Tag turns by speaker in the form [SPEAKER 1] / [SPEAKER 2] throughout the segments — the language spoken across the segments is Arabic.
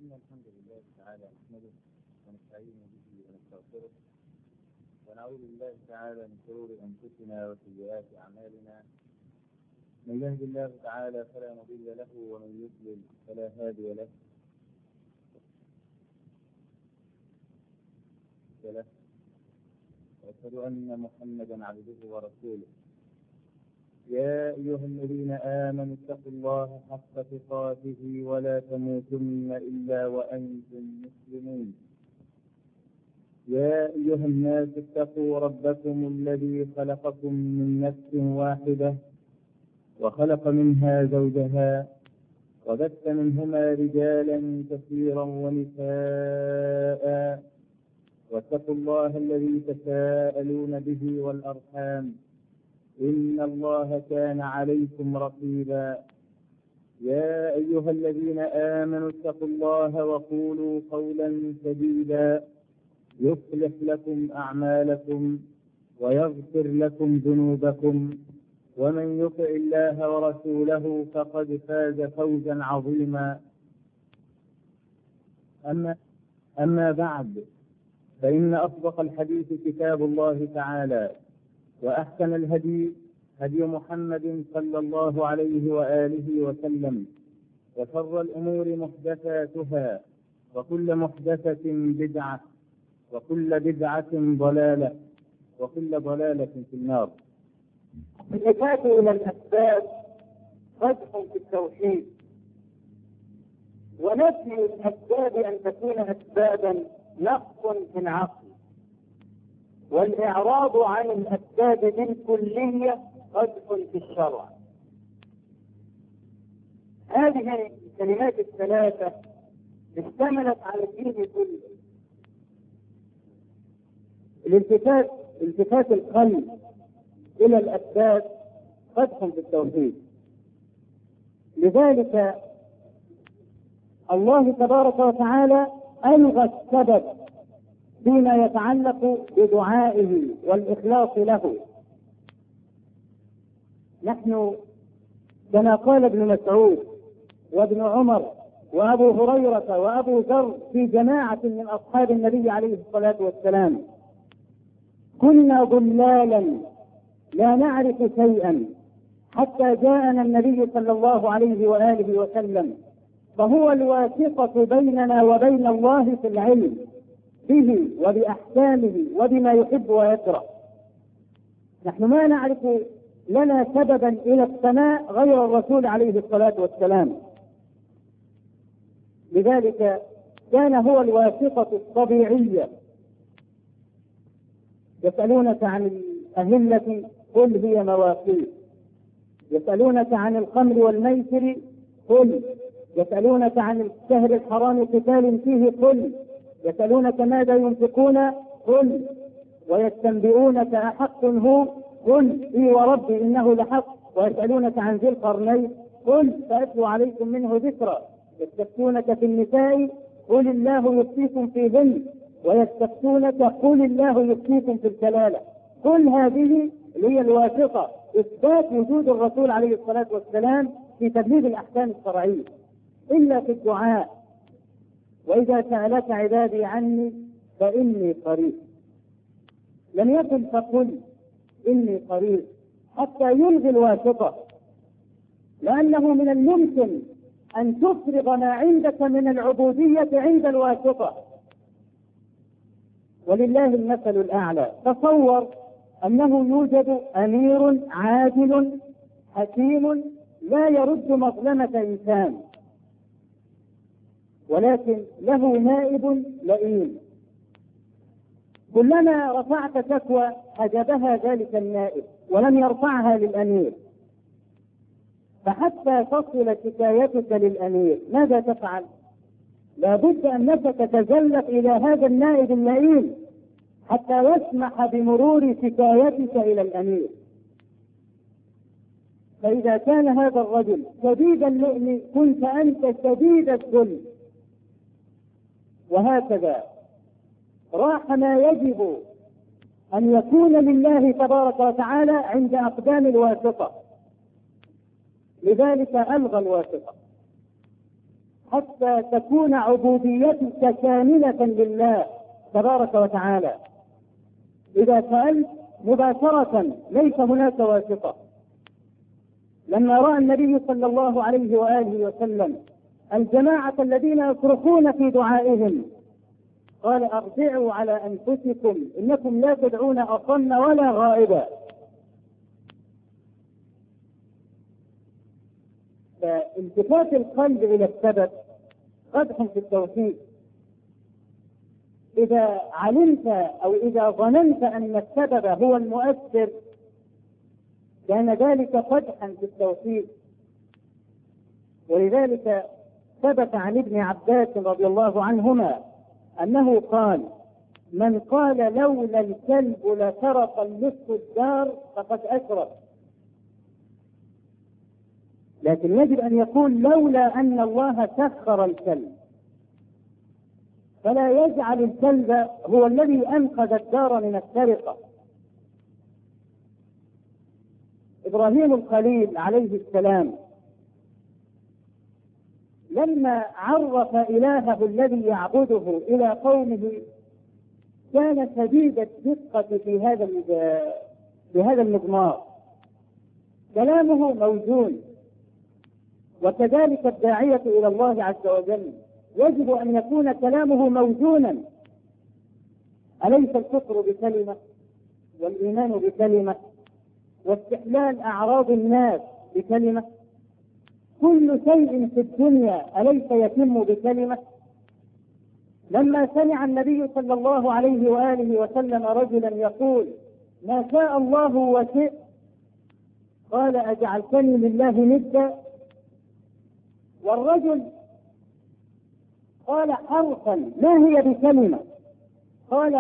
[SPEAKER 1] إن الحمد لله تعالى نحمده ونستعين به ونستغفره ونعوذ بالله تعالى من شرور أنفسنا وسيئات أعمالنا. من يهد الله تعالى فلا مضل له ومن يضلل فلا هادي له. وأشهد أن محمدا عبده ورسوله. يا أيها الذين آمنوا اتقوا الله حق تقاته ولا تموتن إلا وأنتم مسلمون. يا أيها الناس اتقوا ربكم الذي خلقكم من نفس واحدة وخلق منها زوجها وبث منهما رجالا كثيرا ونساء واتقوا الله الذي تساءلون به والأرحام إن الله كان عليكم رقيبا. يا أيها الذين آمنوا اتقوا الله وقولوا قولا سديدا يصلح لكم أعمالكم ويغفر لكم ذنوبكم ومن يطع الله ورسوله فقد فاز فوزا عظيما. أما بعد، فإن أصدق الحديث كتاب الله تعالى، وأحسن الهدي هدي محمد صلى الله عليه وآله وسلم، وشر الأمور محدثاتها وكل محدثة بدعة وكل بدعة ضلالة وكل ضلالة في النار.
[SPEAKER 2] الإفادة إلى الأسباب قدح في التوحيد، ونفي الأسباب أن تكون أسبابا نقص في العقل، والإعراض عن الأسباب بالكلية قدح في الشرع. هذه الكلمات الثلاثة اشتملت على الدين كله. التفات القلب إلى الأسباب قدح في التوحيد. لذلك الله تبارك وتعالى ألغى السبب فيما يتعلق بدعائه والإخلاص له. نحن كما قال ابن مسعود وابن عمر وأبو هريرة وأبو ذر في جماعة من أصحاب النبي عليه الصلاة والسلام: كنا ضلالا لا نعرف شيئا حتى جاءنا النبي صلى الله عليه وآله وسلم، فهو الواسطة بيننا وبين الله في العلم به وبأحكامه وبما يحب ويكره. نحن ما نعرف لنا سببا إلى السماء غير الرسول عليه الصلاة والسلام. لذلك كان هو الواسطة الطبيعية. يسألونك عن الأهلة قل هي مواقيت، يسألونك عن الخمر والميسر قل، يسألونك عن الشهر الحرام قتال فيه قل، يسألونك ماذا ينفقون قل، ويستنبئونك أحق هو قل إي وربي إنه لحق، ويسألونك عن ذي القرنين قل سأتلو عليكم منه ذكرا، يستفتونك في النساء قل الله يفتيكم فيهن، ويستفتونك قل الله يفتيكم في الكلالة. كل هذه هي الواسطة إثبات وجود الرسول عليه الصلاة والسلام في تبليغ الأحكام الشرعية. إلا في الدعاء: وإذا سألك عبادي عني فإني قريب. لم يكن فقل إني قريب حتى يلغي الواسطة، لأنه من الممكن أن تفرغ ما عندك من العبودية عند الواسطة، ولله المثل الأعلى. تصور أنه يوجد أمير عادل حكيم لا يرد مظلمة إنسان، ولكن له نائب لئيم. كلما رفعت شكوى حجبها ذلك النائب ولم يرفعها للأمير، فحتى تصل شكايتك للأمير ماذا تفعل؟ لابد أنك تتزلف إلى هذا النائب اللئيم حتى يسمح بمرور شكايتك إلى الأمير. فإذا كان هذا الرجل شديد اللؤم كنت أنت شديد الذل. وهكذا راح ما يجب أن يكون لله تبارك وتعالى عند أقدام الواسطة. لذلك ألغى الواسطة. حتى تكون عبوديتك كاملة لله تبارك وتعالى. إذا سألت مباشرة ليس هناك واسطة. لما رأى النبي صلى الله عليه وآله وسلم الجماعة الذين يصرخون في دعائهم قال: ارجعوا على أنفسكم إنكم لا تدعون أصم ولا غائبا. فالتفات القلب إلى السبب قدح في التوحيد. إذا علمت أو إذا ظننت أن السبب هو المؤثر كان ذلك قدحا في التوحيد. ولذلك ثبت عن ابن عباس رضي الله عنهما أنه قال: من قال لولا الكلب لسرق النصف الدار فقد أشرك. لكن يجب أن يقول لولا أن الله سخر الكلب، فلا يجعل الكلب هو الذي أنقذ الدار من السرقة. إبراهيم الخليل عليه السلام لما عرف إلهه الذي يعبده إلى قومه كان شديد الدقة في هذا المضمار. كلامه موزون، وكذلك الداعية إلى الله عز وجل يجب أن يكون كلامه موزونا. أليس الكفر بكلمة والإيمان بكلمة واستحلال أعراض الناس بكلمة؟ كل شيء في الدنيا أليس يتم بكلمة؟ لما سمع النبي صلى الله عليه وآله وسلم رجلا يقول: ما شاء الله وشئت، قال: أجعلتني لله ندا؟ والرجل قال حرفا ما هي بكلمة؟ قال: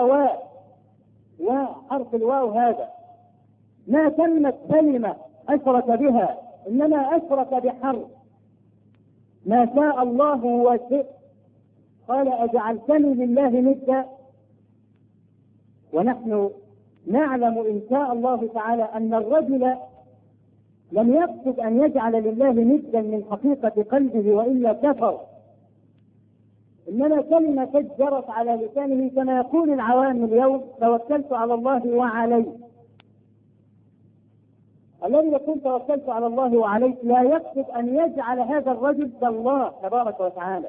[SPEAKER 2] حرف الواو هذا ما تمت كلمة أشرك بها، إنما أشرك بحرف. ما شاء الله وشئت، قال: أجعلتني لله ندا؟ ونحن نعلم إن شاء الله تعالى أن الرجل لم يقصد أن يجعل لله ندا من حقيقة قلبه وإلا كفر، إنما كلمة جرت على لسانه كما يقول العوام اليوم: توكلت على الله وعليه. الذي يقول توكلت على الله وعليه لا يقصد أن يجعل هذا الرجل كالله تبارك وتعالى،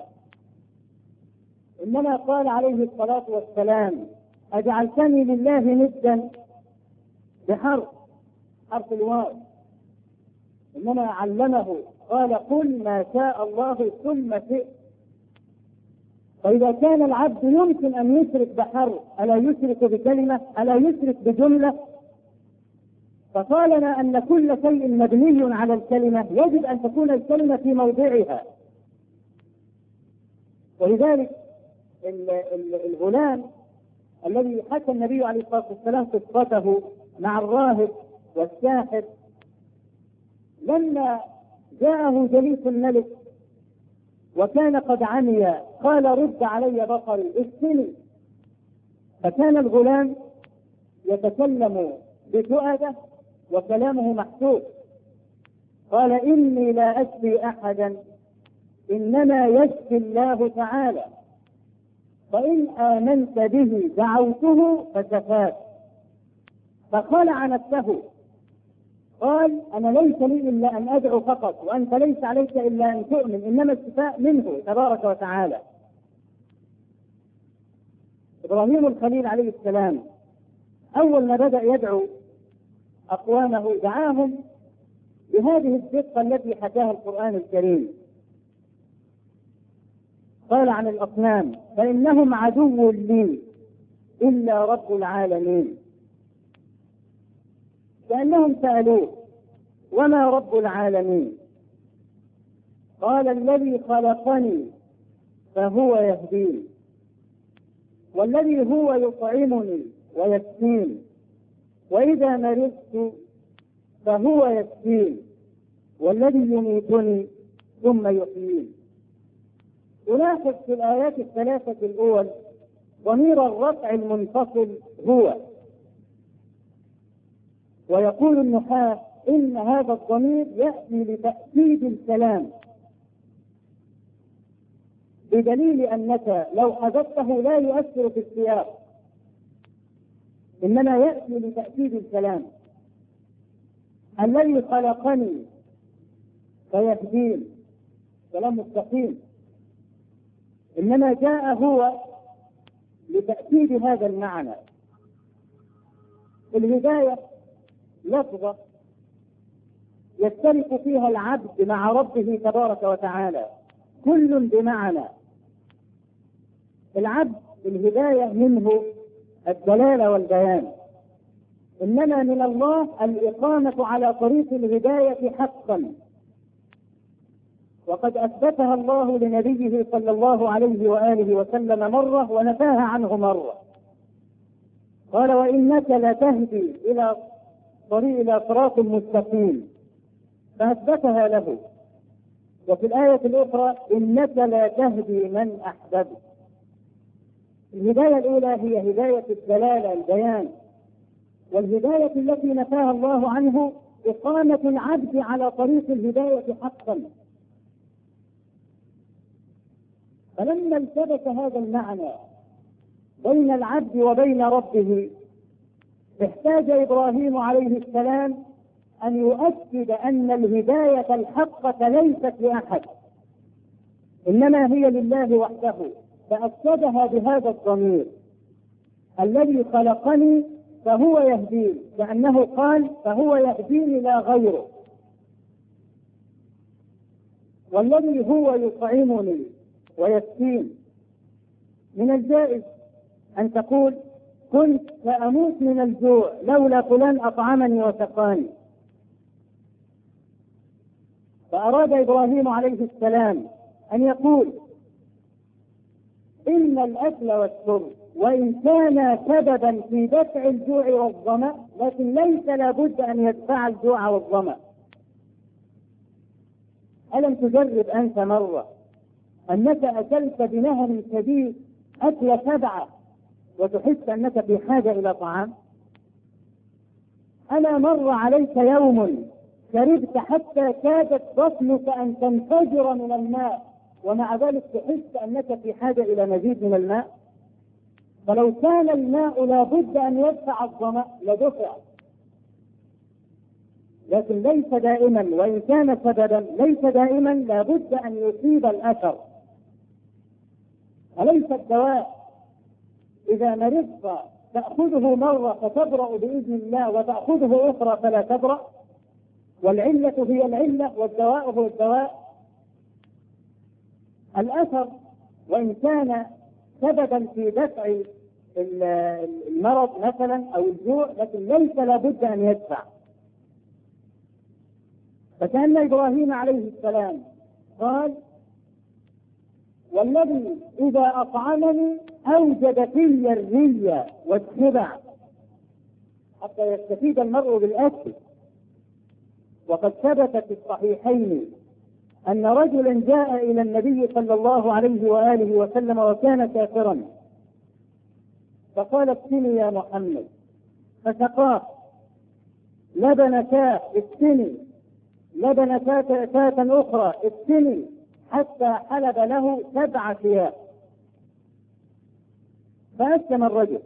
[SPEAKER 2] إنما قال عليه الصلاة والسلام: أجعلتني لله ندا بحرف الواو، إنما علمه قال: قل ما شاء الله ثم شئت. فإذا كان العبد يمكن أن يشرك بحرف ألا يشرك بكلمة؟ ألا يشرك بجملة؟ فقال لنا أن كل شيء مبني على الكلمة يجب أن تكون الكلمة في موضعها. ولذلك الغلام الذي حكى النبي عليه الصلاة والسلام قصته مع الراهب والساحر، لما جاءه جليس الملك وكان قد عمي قال: رد علي بصري اشفني. فكان الغلام يتكلم بتؤدة وكلامه محسوب. قال: إني لا أشفي أحدا إنما يشفي الله تعالى، فإن آمنت به دعوته فشفاك. فخلع نفسه قال: أنا ليس لي إلا أن أدعو فقط، وأنت ليس عليك إلا أن تؤمن، إنما الشفاء منه تبارك وتعالى. إبراهيم الخليل عليه السلام أول ما بدأ يدعو أقوامه دعاهم بهذه الدقة التي حكاها القرآن الكريم. قال عن الأصنام: فإنهم عدو لي إلا رب العالمين. كأنهم سألوه: وما رب العالمين؟ قال: الذي خلقني فهو يهديني، والذي هو يطعمني ويسقيني، وإذا مرضت فهو يشفيني، والذي يميتني ثم يحييني. تلاحظ في الآيات الثلاثة الأول ضمير الرفع المنفصل هو، ويقول النحاة إن هذا الضمير يأتي لتأكيد الكلام. بدليل أنك لو حذفته لا يؤثر في السياق، إنما يأتي لتأكيد الكلام. الذي خلقني فيهدين، كلام مستقيم، إنما جاء هو لتأكيد هذا المعنى. الهداية لفظة يشترك فيها العبد مع ربه تبارك وتعالى، كل بمعنى. العبد الهداية منه الدلالة والبيان، إنما من الله الإقامة على طريق الهداية حقا، وقد أثبتها الله لنبيه صلى الله عليه وآله وسلم مرة ونفاها عنه مرة. قال: وإنك لتهدي إلى صراط مستقيم، فأثبتها له. وفي الآية الأخرى: إنك لا تهدي من أحببت. الهداية الأولى هي هداية الدلالة البيان، والهداية التي نفاها الله عنه إقامة العبد على طريق الهداية حقا. فلما التبس هذا المعنى بين العبد وبين ربه، احتاج إبراهيم عليه السلام أن يؤكد أن الهداية الحقة ليست لأحد، إنما هي لله وحده، فأكدها بهذا الضمير: الذي خلقني فهو يهديني، لأنه قال: فهو يهديني لا غيره. والذي هو يطعمني ويسقين. من الجائز أن تقول: كنت سأموت من الجوع لولا فلان أطعمني وسقاني. فأراد إبراهيم عليه السلام أن يقول: إن الأكل والشرب وإن كان سببا في دفع الجوع والظمأ، لكن ليس لابد أن يدفع الجوع والظمأ. ألم تجرب أنت مرة أنك أكلت بنهر شديد أكل 7 وتحس أنك في حاجة إلى طعام؟ ألا مر عليك يوم شربت حتى كادت بطنك أن تنفجر من الماء، ومع ذلك تحس أنك في حاجة إلى مزيد من الماء؟ فلو كان الماء لابد أن يدفع الظمأ لدفع، لكن ليس دائما، وإن كان سببا ليس دائما لابد أن يصيب الأثر. أليس الدواء إذا مرضت تأخذه مرة فتبرأ بإذن الله، وتأخذه أخرى فلا تبرأ؟ والعلة هي العلة والدواء هو الدواء. الأثر وإن كان سببا في دفع المرض مثلا أو الجوع، لكن ليس لابد أن يدفع. فكأن إبراهيم عليه السلام قال: والذي إذا أطعمني أوجد في الري والشبع، حتى يستفيد المرء بالأكل. وقد ثبت في الصحيحين أن رجلا جاء إلى النبي صلى الله عليه وآله وسلم وكان كافرا، فقال: اسقني يا محمد، فسقاه لبن كاف، اسقني لبن كاة أخرى، اسقني، حتى حلب له 7 ثياب. فأسلم الرجل،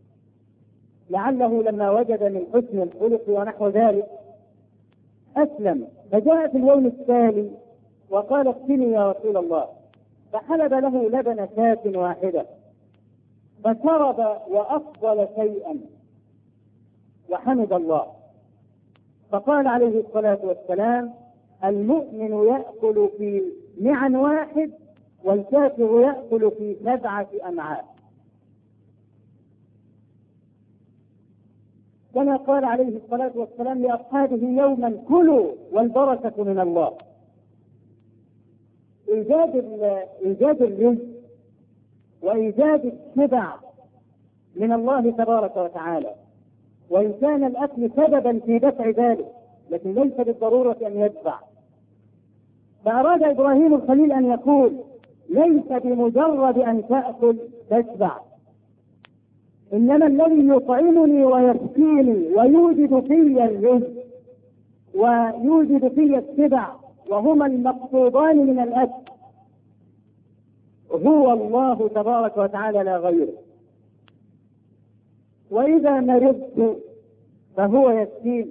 [SPEAKER 2] لعله لما وجد من حسن الخلق ونحو ذلك أسلم. فجاء في اليوم التالي وقال: اسقني يا رسول الله، فحلب له لبن كاة واحدة، فشرب وأفضل شيئا وحمد الله. فقال عليه الصلاة والسلام: المؤمن يأكل في معن واحد، والكافر يأكل في 7 أمعاء. كما قال عليه الصلاة والسلام لأصحابه يوما: كلوا والبركة من الله. إيجاد الرزق وإيجاد الشبع من الله تبارك وتعالى، وإن كان الأكل سببا في دفع ذلك، لكن ليس بالضرورة أن يدفع. فأراد إبراهيم الخليل أن يقول: ليس بمجرد أن تأكل تشبع، إنما الذي يطعمني ويسقيني ويوجد في الرزق ويوجد في الشبع، وهما المقصودان من الأكل، هو الله تبارك وتعالى لا غيره. وإذا مرضت فهو يشفين.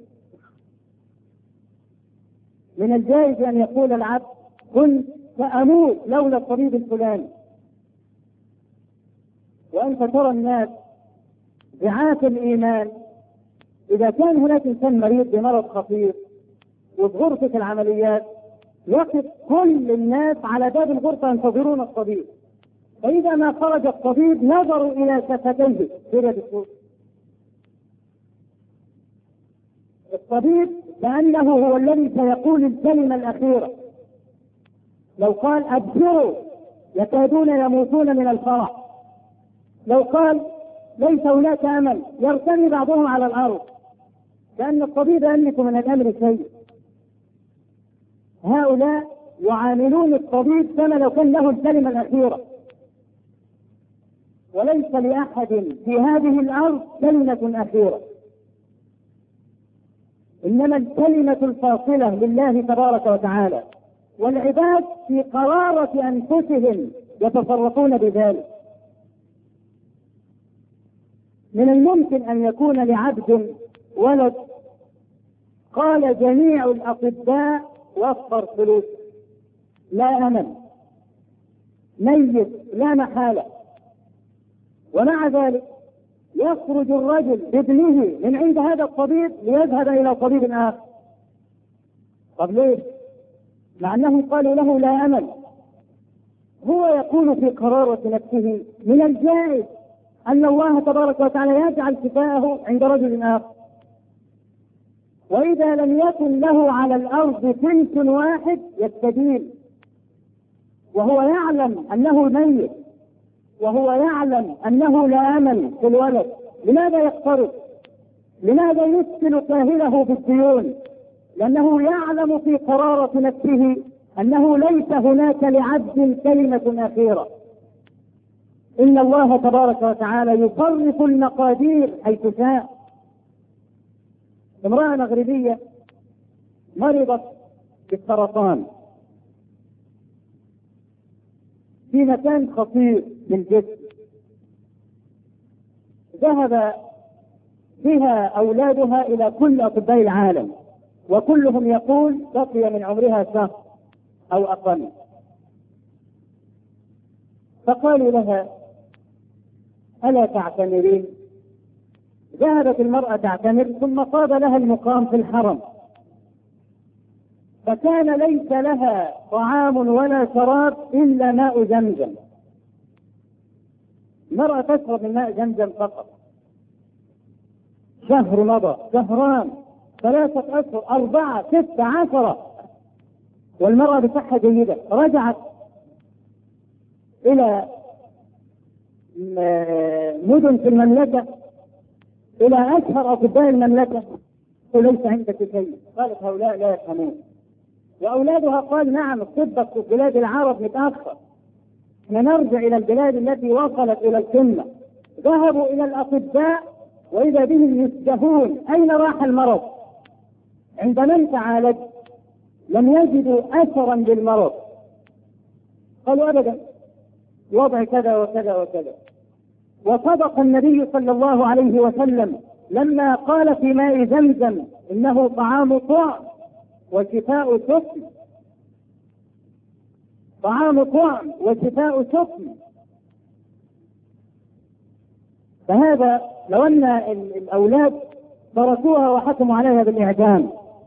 [SPEAKER 2] من الجائز أن يقول العبد كنت سأموت لولا الطبيب الفلاني. وأنت ترى الناس ضعاف الإيمان، إذا كان هناك إنسان مريض بمرض خطير وفي غرفة العمليات يقف كل الناس على باب الغرفة ينتظرون الطبيب، فإذا ما خرج الطبيب نظروا إلى شفتيه الطبيب كأنه هو الذي سيقول الكلمة الأخيرة. لو قال أبشروا يكادون يموتون من الفرح، لو قال ليس هناك أمل يرتمي بعضهم على الأرض، كأن الطبيب يملك من الأمر شيء. هؤلاء يعاملون الطبيب كما لو كان له الكلمة الأخيرة، وليس لأحد في هذه الأرض كلمة أخيرة، إنما الكلمة الفاصلة لله تبارك وتعالى، والعباد في قرارة أنفسهم يتصرفون بذلك. من الممكن أن يكون لعبد ولد قال جميع الأطباء وفر فلوس، لا أمل، ميت لا محالة، ومع ذلك يخرج الرجل بابنه من عند هذا الطبيب ليذهب إلى طبيب آخر. طب ليش؟ مع أنه قالوا له لا أمل. هو يقول في قرارة نفسه من الجائز أن الله تبارك وتعالى يجعل شفاءه عند رجل آخر. وإذا لم يكن له على الأرض سنس واحد يستدين، وهو يعلم أنه ميت، وهو يعلم أنه لا أمل في الولد، لماذا يقترب؟ لماذا يسكن كاهله بالديون؟ لأنه يعلم في قرارة نفسه أنه ليس هناك لعبد كلمة أخيرة. إن الله تبارك وتعالى يصرف المقادير حيث شاء. امرأة مغربية مرضت بالسرطان في مكان خطير بالجسم، ذهب بها أولادها إلى كل أطباء العالم، وكلهم يقول بقي من عمرها شهر أو أقل. فقالوا لها ألا تعتمرين؟ ذهبت المرأة تعتمر، ثم طاب لها المقام في الحرم، فكان ليس لها طعام ولا شراب إلا ماء زمزم. المرأة تشرب من ماء زمزم فقط. شهر مضى، شهران، 3 أشهر، 4، 6، 10، والمرأة بصحة جيدة. رجعت إلى مدن في المملكة، إلى أشهر أطباء المملكة، وليس عندك شيء. قالت هؤلاء لا يفهمون. وأولادها قال نعم، الطب في بلاد العرب متأخر، نرجع إلى البلاد التي وصلت إلى القمة. ذهبوا إلى الأطباء وإذا بهم يشتهون أين راح المرض. عندما تعالج لم يجدوا أثرا للمرض، قالوا أبدا وضع كذا وكذا وكذا. وصدق النبي صلى الله عليه وسلم لما قال في ماء زمزم إنه طعام طعم وشفاء سقم، طعام طعم وشفاء سقم. فهذا لو أن الأولاد تركوها وحكموا عليها بالإعدام.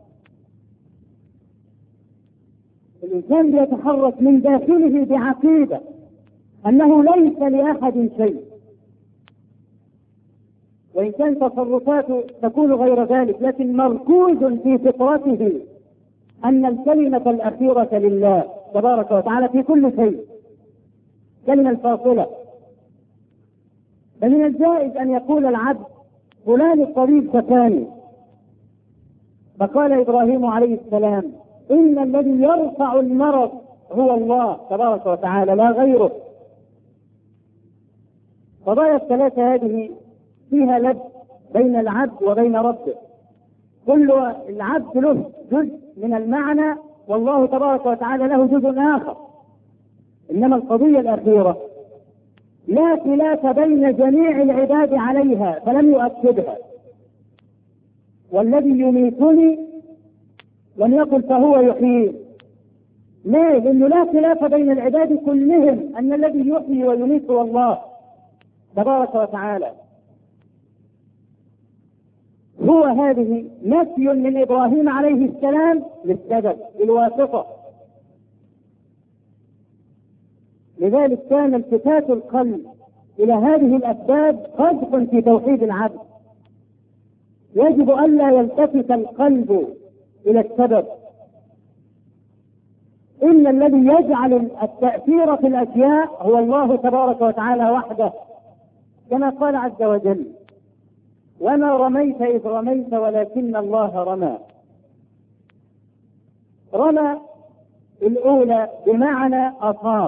[SPEAKER 2] الإنسان يتحرك من داخله بعقيدة أنه ليس لأحد شيء، وإن كان تصرفاته تكون غير ذلك، لكن مركوز في فطرته أن الكلمة الأخيرة لله تبارك وتعالى في كل شيء، كلمة الفاصلة. فمن الجائز أن يقول العبد فلان الطبيب شفاني، فقال إبراهيم عليه السلام إن الذي يرفع المرض هو الله تبارك وتعالى لا غيره. قضايا الثلاثة هذه فيها لبس بين العبد وبين ربه. كل العبد له جزء من المعنى، والله تبارك وتعالى له جزء آخر. إنما القضية الأخيرة لا خلاف بين جميع العباد عليها فلم يؤكدها. والذي يميتني لم يقل فهو يحيي. ليه؟ لأنه لا خلاف بين العباد كلهم أن الذي يحيي ويميت هو الله تبارك وتعالى. هو هذه نفي من إبراهيم عليه السلام للسبب بالواسطة. لذلك كان التفات القلب إلى هذه الأسباب قدح في توحيد العبد. يجب ألا يلتفت القلب إلى السبب. إن الذي يجعل التأثير في الأشياء هو الله تبارك وتعالى وحده، كما قال عز وجل: وما رميت إذ رميت ولكن الله رمى. رمى الأولى بمعنى أصاب،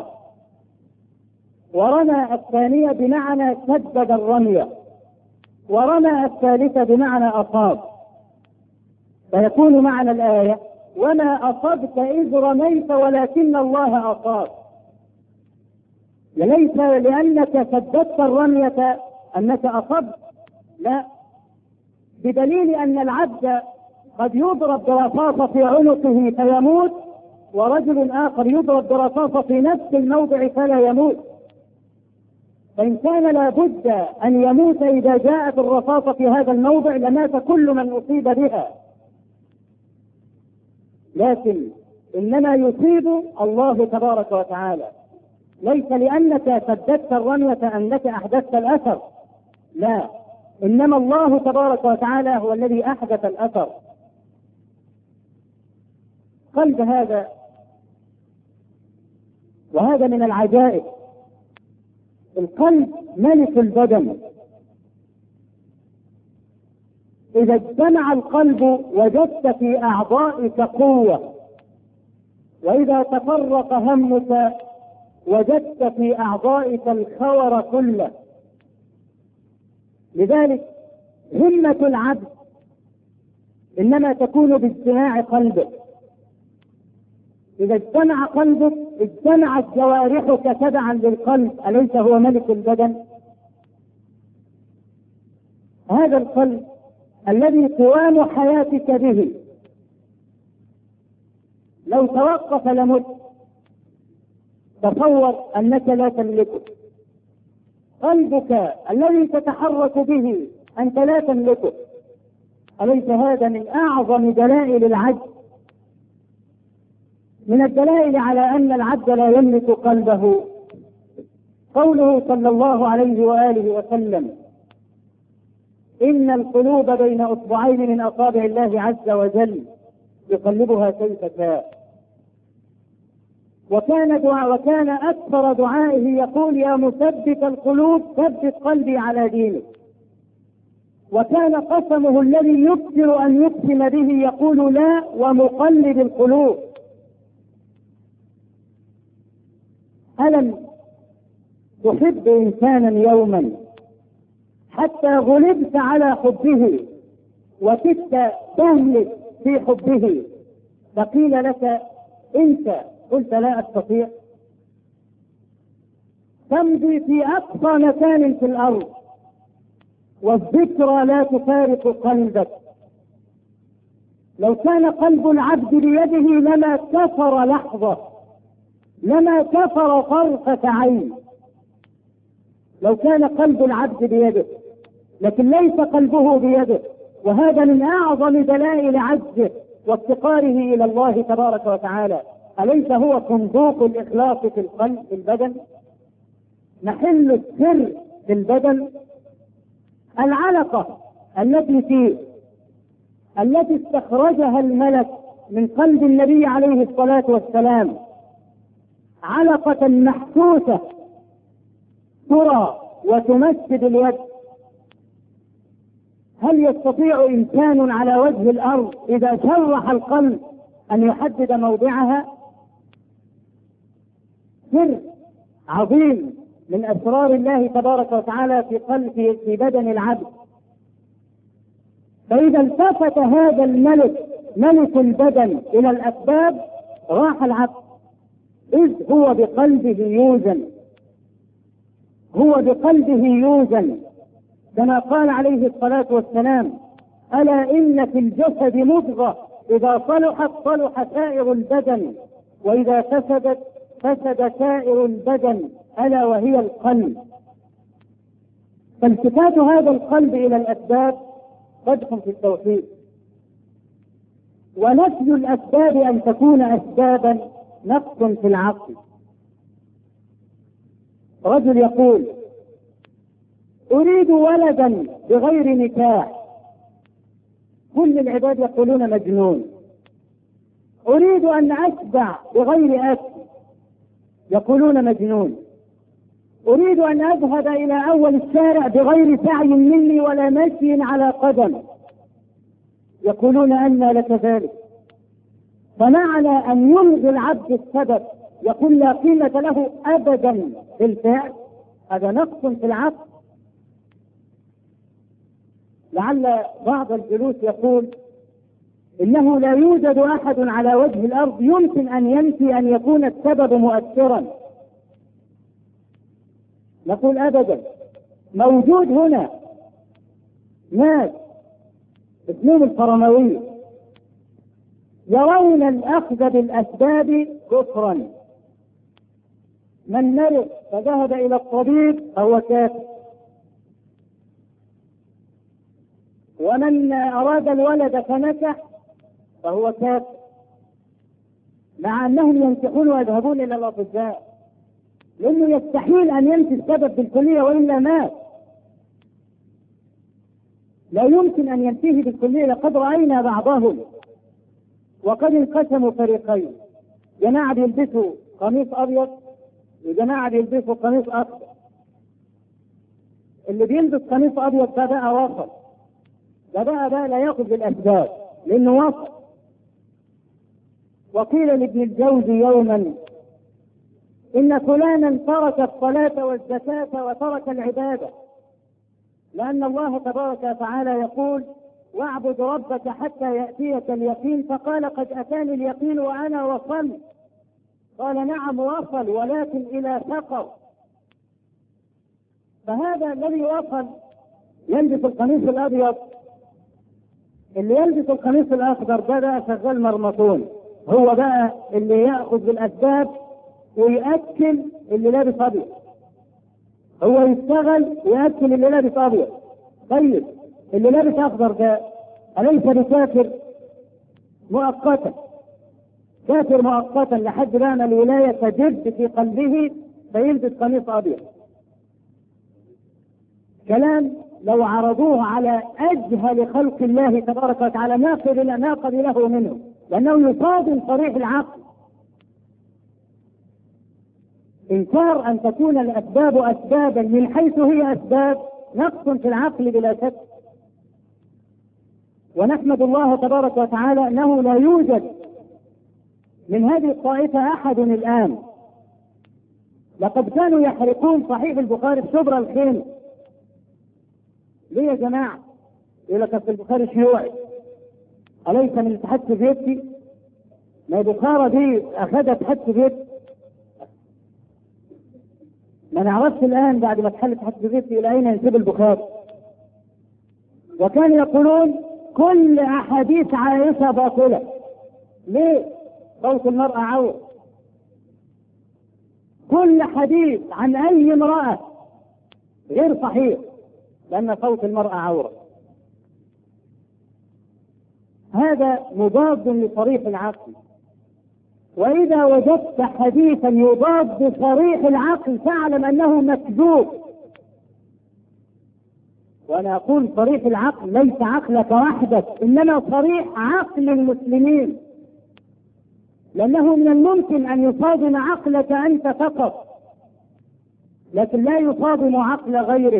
[SPEAKER 2] ورمى الثانية بمعنى سدد الرمية، ورمى الثالثة بمعنى أصاب. فيكون معنى الآية: وما أصبت إذ رميت ولكن الله أصاب. ليس لأنك سددت الرمية أنك أصبت، لا، بدليل أن العبد قد يضرب برصاصة في عنقه فيموت، ورجل آخر يضرب برصاصة في نفس الموضع فلا يموت. فإن كان لابد أن يموت إذا جاءت الرصاصة في هذا الموضع لمات كل من أصيب بها، لكن إنما يصيب الله تبارك وتعالى. ليس لأنك سددت الرمية أنك أحدثت الأثر، لا، إنما الله تبارك وتعالى هو الذي أحدث الأثر. قلب هذا، وهذا من العجائب، القلب ملك البدن. إذا اجتمع القلب وجدت في أعضائك قوة، وإذا تفرق همك وجدت في أعضائك الخور كله. لذلك همة العبد إنما تكون باجتماع قلبه. إذا اجتمع قلبك اجتمعت جوارحك تبعا للقلب. أليس هو ملك البدن؟ هذا القلب الذي قوام حياتك به لو توقف لمت. تصور أنك لا تملكه. قلبك الذي تتحرك به أنت لا تملكه. أليس هذا من أعظم دلائل العجز؟ من الدلائل على أن العبد لا يملك قلبه قوله صلى الله عليه وآله وسلم: إن القلوب بين أصبعين من أصابع الله عز وجل يقلبها كيف شاء. وكان أكثر دعائه يقول: يا مثبت القلوب ثبت قلبي على دينك. وكان قسمه الذي يكثر أن يقسم به يقول: لا ومقلب القلوب. ألم تحب إنسانا يوما حتى غلبت على حبه وكدت تهلك في حبه، فقيل لك انت قلت لا أستطيع؟ تمضي في أقصى مكان في الأرض والذكرى لا تفارق قلبك. لو كان قلب العبد بيده لما كفر لحظة، لما كفر طرفة عين. لو كان قلب العبد بيده، لكن ليس قلبه بيده. وهذا من أعظم دلائل عجزه وافتقاره إلى الله تبارك وتعالى. أليس هو صندوق الإخلاص في القلب، في البدن، محل السر في البدن؟ العلقة التي فيه، التي استخرجها الملك من قلب النبي عليه الصلاة والسلام، علقة محسوسة ترى وتمثل اليد. هل يستطيع إنسان على وجه الأرض إذا شرح القلب أن يحدد موضعها؟ سر عظيم من أسرار الله تبارك وتعالى في قلب في بدن العبد. فإذا التفت هذا الملك ملك البدن إلى الأسباب راح العبد. إذ هو بقلبه يوزن، هو بقلبه يوزن، كما قال عليه الصلاة والسلام: ألا إن في الجسد مضغة إذا صلحت صلح سائر البدن وإذا فسدت فسد سائر البدن ألا وهي القلب. فالتفات هذا القلب إلى الأسباب قدح في التوحيد، ونفي الأسباب أن تكون أسبابا نقص في العقل. رجل يقول: أريد ولدا بغير نكاح، كل العباد يقولون مجنون. أريد أن أشبع بغير أكل، يقولون مجنون. أريد أن أذهب إلى أول الشارع بغير سعي مني ولا مشي على قدم، يقولون أن لك ذلك. فمعنى أن يلغي العبد السبب يقول لا قيمة له أبدا بالفعل، هذا نقص في العقل. لعل بعض الجلوس يقول إنه لا يوجد أحد على وجه الأرض يمكن أن ينفي أن يكون السبب مؤثرا. نقول أبدا، موجود هنا ناس اسمهم القرموية يرون الأخذ بالأسباب كفرا. من مرض فذهب إلى الطبيب فهو كافر، ومن أراد الولد فنكح فهو كافر، مع أنهم ينكحون ويذهبون إلى الأطباء، لأنه يستحيل أن ينفي السبب بالكلية وإلا مات. لا يمكن أن ينفيه بالكلية. لقد رأينا بعضهم وقد انقسموا فريقين، جماعة يلبسوا قميص أبيض وجماعة يلبسوا قميص أخضر. اللي بيلبس قميص أبيض ده بقى وسط، ده بقى لا يأخذ بالأسباب لأنه وسط. وقيل لابن الجوزي يوما: إن فلانا ترك الصلاة والزكاة وترك العبادة، لأن الله تبارك وتعالى يقول: واعبد ربك حتى يأتيك اليقين. فقال: قد أتاني اليقين وأنا وصلت. قال: نعم وصل، ولكن إلى سقر. فهذا الذي وصل يلبس القميص الأبيض، اللي يلبس القميص الأخضر ده بقى شغال مرمطون، هو بقى اللي يأخذ بالأسباب ويأكل اللي لابس أبيض، هو يشتغل ويأكل اللي لابس أبيض. طيب اللي لابس أخضر ده أليس بكافر مؤقتا؟ كافر مؤقتا لحد بقى ما الولاية تجد في قلبه فيلبس قميص أبيض. كلام لو عرضوه على أجهل خلق الله تبارك وتعالى ما قبله منه، لأنه يصادم صريح العقل. إنكار أن تكون الأسباب أسبابا من حيث هي أسباب نقص في العقل بلا شك. ونحمد الله تبارك وتعالى أنه لا يوجد من هذه الطائفة أحد الآن. لقد كانوا يحرقون صحيح البخاري في شبرا الخيمة. ليه يا جماعة؟ يقول لك في البخاري شيوعي، أليس من الاتحاد السوفيتي؟ ما البخارى دي أخذت الاتحاد السوفيتي. ما نعرفش الآن بعد ما اتحل الاتحاد السوفيتي إلى أين ينسب البخاري. وكانوا يقولون كل أحاديث عائشة باطلة. ليه؟ صوت المرأة عورة. كل حديث عن أي امرأة غير صحيح لأن صوت المرأة عورة. هذا مضاد لصريح العقل. وإذا وجدت حديثا يضاد صريح العقل فاعلم أنه مكذوب. وأنا أقول صريح العقل ليس عقلك وحدك، إنما صريح عقل المسلمين، لأنه من الممكن أن يصادم عقلك أنت فقط لكن لا يصادم عقل غيرك.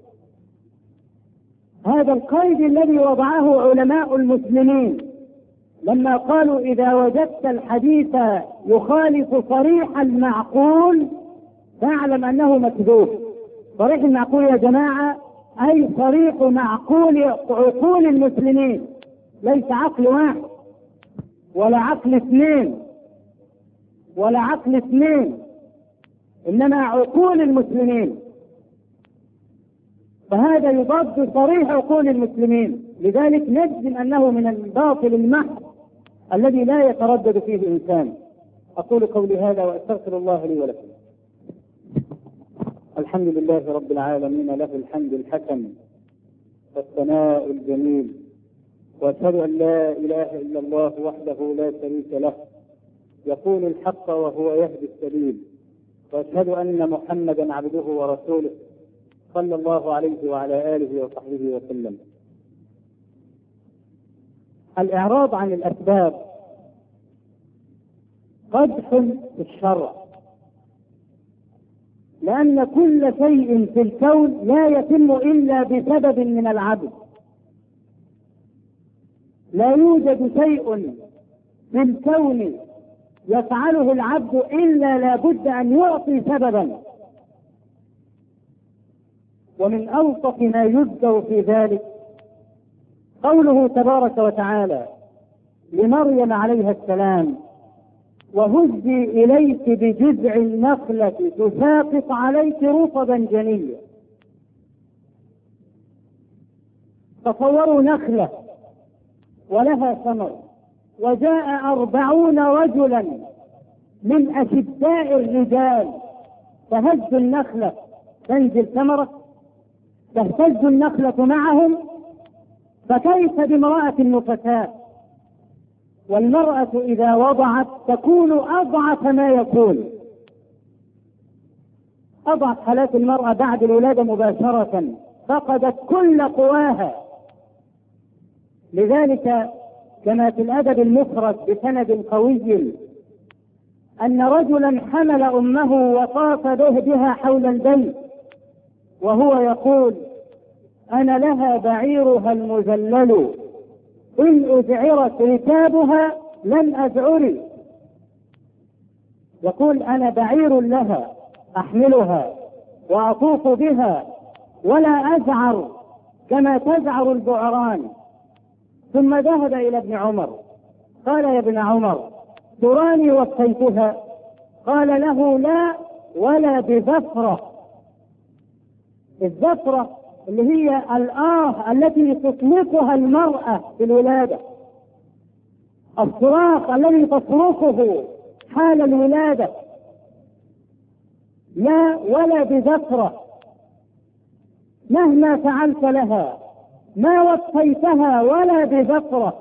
[SPEAKER 2] هذا القيد الذي وضعه علماء المسلمين لما قالوا إذا وجدت الحديث يخالف صريح المعقول فاعلم أنه مكذوب. صريح المعقول يا جماعة أي صريح معقول عقول المسلمين، ليس عقل واحد ولا عقل اثنين، ولا عقل اثنين، إنما عقول المسلمين، فهذا يضاد صريح عقول المسلمين. لذلك نجزم أنه من الباطل المحض الذي لا يتردد فيه إنسان. أقول قولي هذا وأستغفر الله لي ولكم. الحمد لله رب العالمين، له الحمد الحسن والثناء الجميل، وأشهد أن لا إله إلا الله وحده لا شريك له، يقول الحق وهو يهدي السبيل، وأشهد أن محمدا عبده ورسوله صلى الله عليه وعلى آله وصحبه وسلم. الإعراض عن الأسباب قدح في الشرع، لأن كل شيء في الكون لا يتم إلا بسبب من العبد. لا يوجد شيء في الكون يفعله العبد إلا لابد أن يعطي سببا. ومن ألطف ما يذكر في ذلك قوله تبارك وتعالى لمريم عليها السلام: وهزي إليك بجذع النخلة تساقط عليك رطبا جنيا. تصوروا نخلة ولها ثمر، وجاء 40 رجلا من أشداء الرجال فهزوا النخلة تنزل ثمرة، تهتز النخلة معهم. فكيف بامرأة نفساء؟ والمرأة إذا وضعت تكون أضعف ما يكون، أضعف حالات المرأة بعد الولادة مباشرة، فقدت كل قواها. لذلك كما في الأدب المفرد بسند قوي أن رجلا حمل أمه وطاف بها حول البيت وهو يقول: أنا لها بعيرها المذلل، إن أذعرت ركابها لن أذعري. يقول: أنا بعير لها أحملها وأطوف بها ولا أذعر كما تذعر البعران. ثم ذهب إلى ابن عمر قال: يا ابن عمر، تراني وفيتها؟ قال له: لا، ولا بذفرة. الذفرة اللي هي الآه التي تطلقها المرأة في الولادة، الصراخ الذي تصرخه حال الولادة. لا، ولا بذفرة، مهما فعلت لها ما وفيتها ولا بذفرة.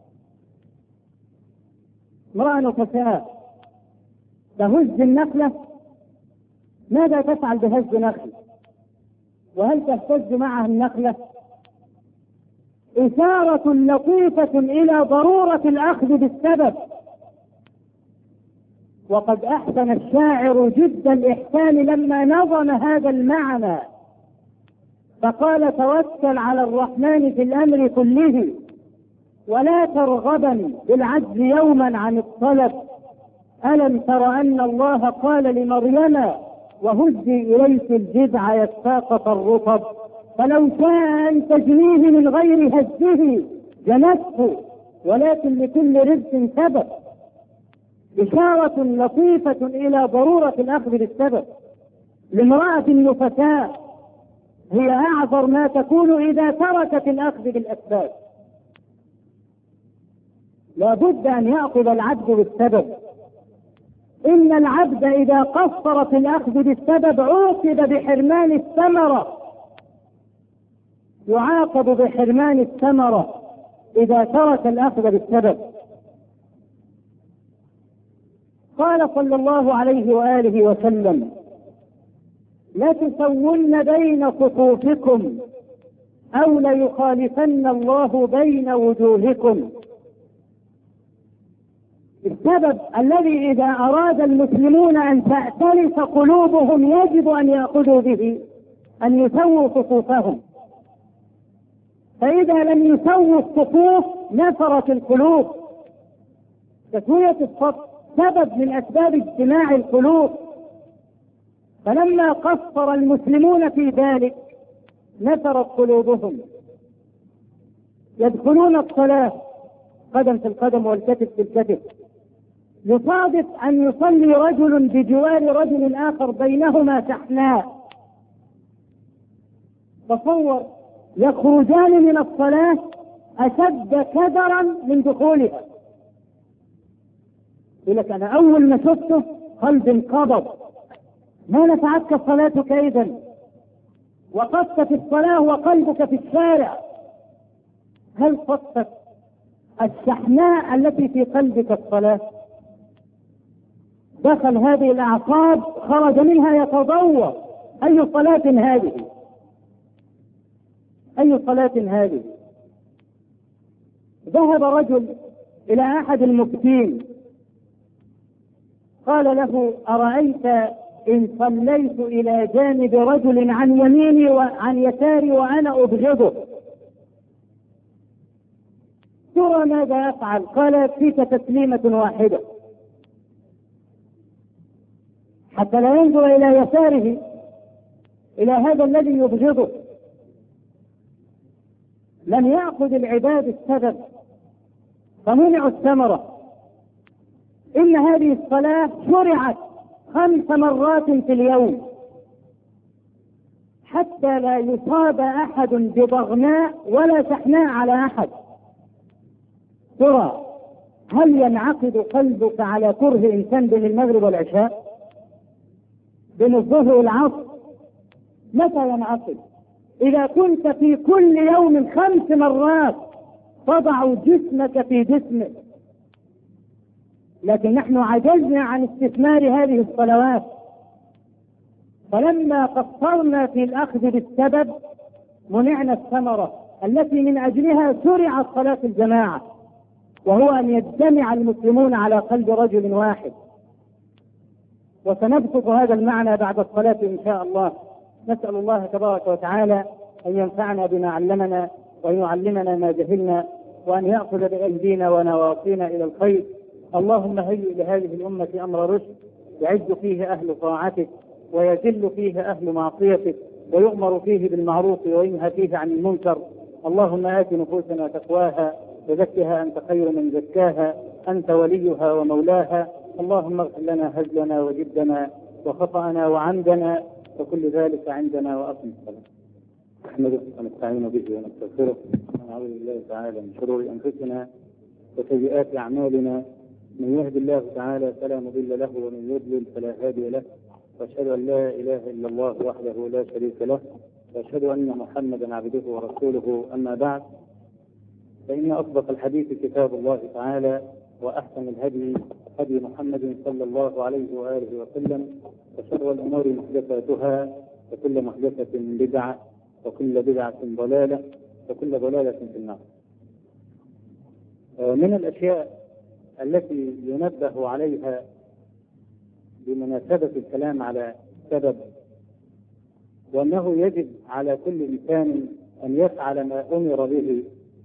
[SPEAKER 2] امرأة نفساء تهز النخلة، ماذا تفعل بهز نخل؟ وهل تهتز معها النخلة؟ إشارة لطيفة إلى ضرورة الأخذ بالسبب. وقد أحسن الشاعر جد الإحسان لما نظم هذا المعنى فقال: توكل على الرحمن في الأمر كله، ولا ترغبا بالعجز يوما عن الطلب. ألم تر أن الله قال لمريم: وهزي إليك الجذع يتساقط الرطب، فلو شاء أن تجنيه من غير هزه جنته، ولكن لكل رزق سبب. إشارة لطيفة إلى ضرورة الأخذ بالسبب. لامرأة النفساء هي أعذر ما تكون إذا تركت الأخذ بالأسباب. لا بد أن يأخذ العبد بالسبب. إن العبد إذا قصر في الأخذ بالسبب عوقب بحرمان الثمرة، يعاقب بحرمان الثمرة إذا ترك الأخذ بالسبب. قال صلى الله عليه وآله وسلم: لا تسون بين صفوفكم أو ليخالفن الله بين وجوهكم. السبب الذي إذا أراد المسلمون أن تأتلف قلوبهم يجب أن يأخذوا به أن يسووا صفوفهم، فإذا لم يسووا الصفوف نفرت القلوب. تسوية الصف سبب من أسباب اجتماع القلوب، فلما قصر المسلمون في ذلك نفرت قلوبهم. يدخلون الصلاة قدم في القدم والكتف في الكتف، يصادف أن يصلي رجل بجوار رجل آخر بينهما شحناء، تصور يخرجان من الصلاة أشد كدرا من دخولها. يقول لك أنا أول ما شفته قلبي انقبض، ما نفعتك صلاتك إذا وقفت في الصلاة وقلبك في الشارع؟ هل صدت الشحناء التي في قلبك الصلاة؟ دخل هذه الأعصاب خرج منها يتضوى. أي صلاة هذه؟ أي صلاة هذه؟ ذهب رجل إلى أحد المفتين قال له أرأيت إن صليت إلى جانب رجل عن يميني وعن يساري وأنا أبغضه ترى ماذا أفعل؟ قال فيك تسليمة واحدة حتى لا ينظر إلى يساره إلى هذا الذي يبغضه. لم يأخذ العباد السبب فمنعوا الثمرة. إن هذه الصلاة شرعت 5 مرات في اليوم حتى لا يصاب أحد بضغناء ولا شحناء على أحد. ترى هل ينعقد قلبك على كره إنسان بين المغرب والعشاء؟ بين الظهر والعصر؟ متى ينعقد؟ إذا كنت في كل يوم 5 مرات تضع جسمك في جسمك. لكن نحن عجزنا عن استثمار هذه الصلوات، فلما قصرنا في الأخذ بالسبب منعنا الثمرة التي من أجلها شرعت صلاة الجماعة، وهو أن يجتمع المسلمون على قلب رجل واحد. وسنبسط هذا المعنى بعد الصلاة إن شاء الله. نسأل الله تبارك وتعالى أن ينفعنا بما علمنا وأن يعلمنا ما جهلنا وأن يأخذ بأيدينا ونواصينا إلى الخير. اللهم هيئ لهذه الأمة أمر رشد يعز فيه أهل طاعتك ويذل فيه أهل معصيتك ويؤمر فيه بالمعروف وينهى فيه عن المنكر. اللهم آت نفوسنا تقواها وزكها أنت خير من زكاها أنت وليها ومولاها. اللهم اغفر لنا هزلنا وجدنا وخطأنا وعمدنا وكل ذلك عندنا وأقم الصلاة. نحمده ونستعين به ونستغفره ونعوذ بالله تعالى من شرور أنفسنا وسيئات أعمالنا. من يهد الله تعالى فلا مضل له ومن يضلل فلا هادي له. وأشهد أن لا إله إلا الله وحده لا شريك له وأشهد أن محمدا عبده ورسوله. أما بعد، فإن أصدق الحديث كتاب الله تعالى وأحسن الهدي هدي محمد صلى الله عليه وآله وسلم وشر الأمور محدثاتها وكل محدثة بدعة وكل بدعة ضلالة وكل ضلالة في النار. من الأشياء التي ينبه عليها بمناسبة الكلام على سبب، وأنه يجب على كل إنسان أن يفعل ما أمر به،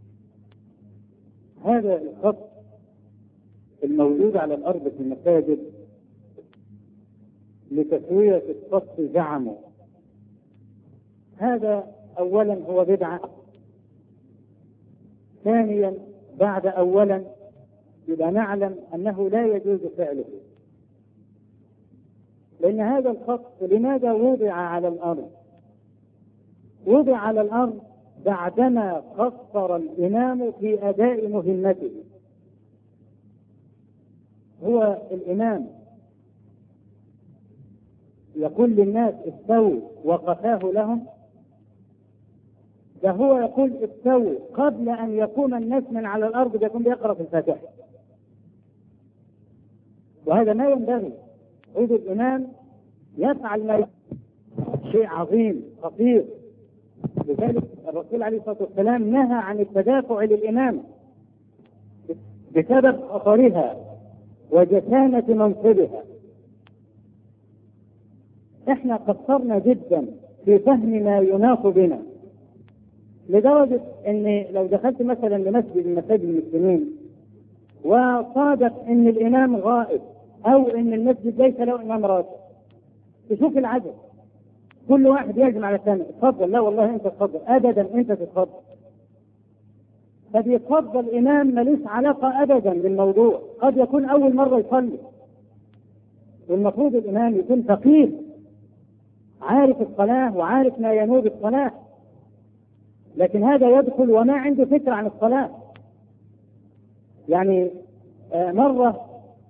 [SPEAKER 2] هذا الخط الموجود على الأرض في المساجد لتسوية الصف زعمه. هذا أولا هو بدعة. ثانيا بعد أولا يبقى نعلم أنه لا يجوز فعله، لأن هذا الخط لماذا وضع على الأرض؟ وضع على الأرض بعدما قصر الإمام في أداء مهمته. هو الإمام يقول للناس استووا وقفاه لهم، ده هو يقول استووا قبل أن يقوم الناس من على الأرض بيكون بيقرأ في الفاتحة. وهذا ما ينبغي. عود الإمام يفعل ما شيء عظيم خطير. لذلك الرسول عليه الصلاة والسلام نهى عن التدافع للإمام بسبب خطرها وجسامة منصبها. احنا قصرنا جدا في فهم ما يناط بنا، لدرجة ان لو دخلت مثلا لمسجد من مساجد المسلمين وصادف ان الامام غائب او ان المسجد ليس له امام راتب، تشوف العدد كل واحد يجمع على الثاني، اتفضل، لا والله انت تتفضل، ابدا انت تتفضل. فبيتفضل إمام ملوش علاقة أبدا بالموضوع، قد يكون أول مرة يصلي، والمفروض الإمام يكون فقيه عارف الصلاة وعارف ما ينوب الصلاة، لكن هذا يدخل وما عنده فكرة عن الصلاة. يعني مرة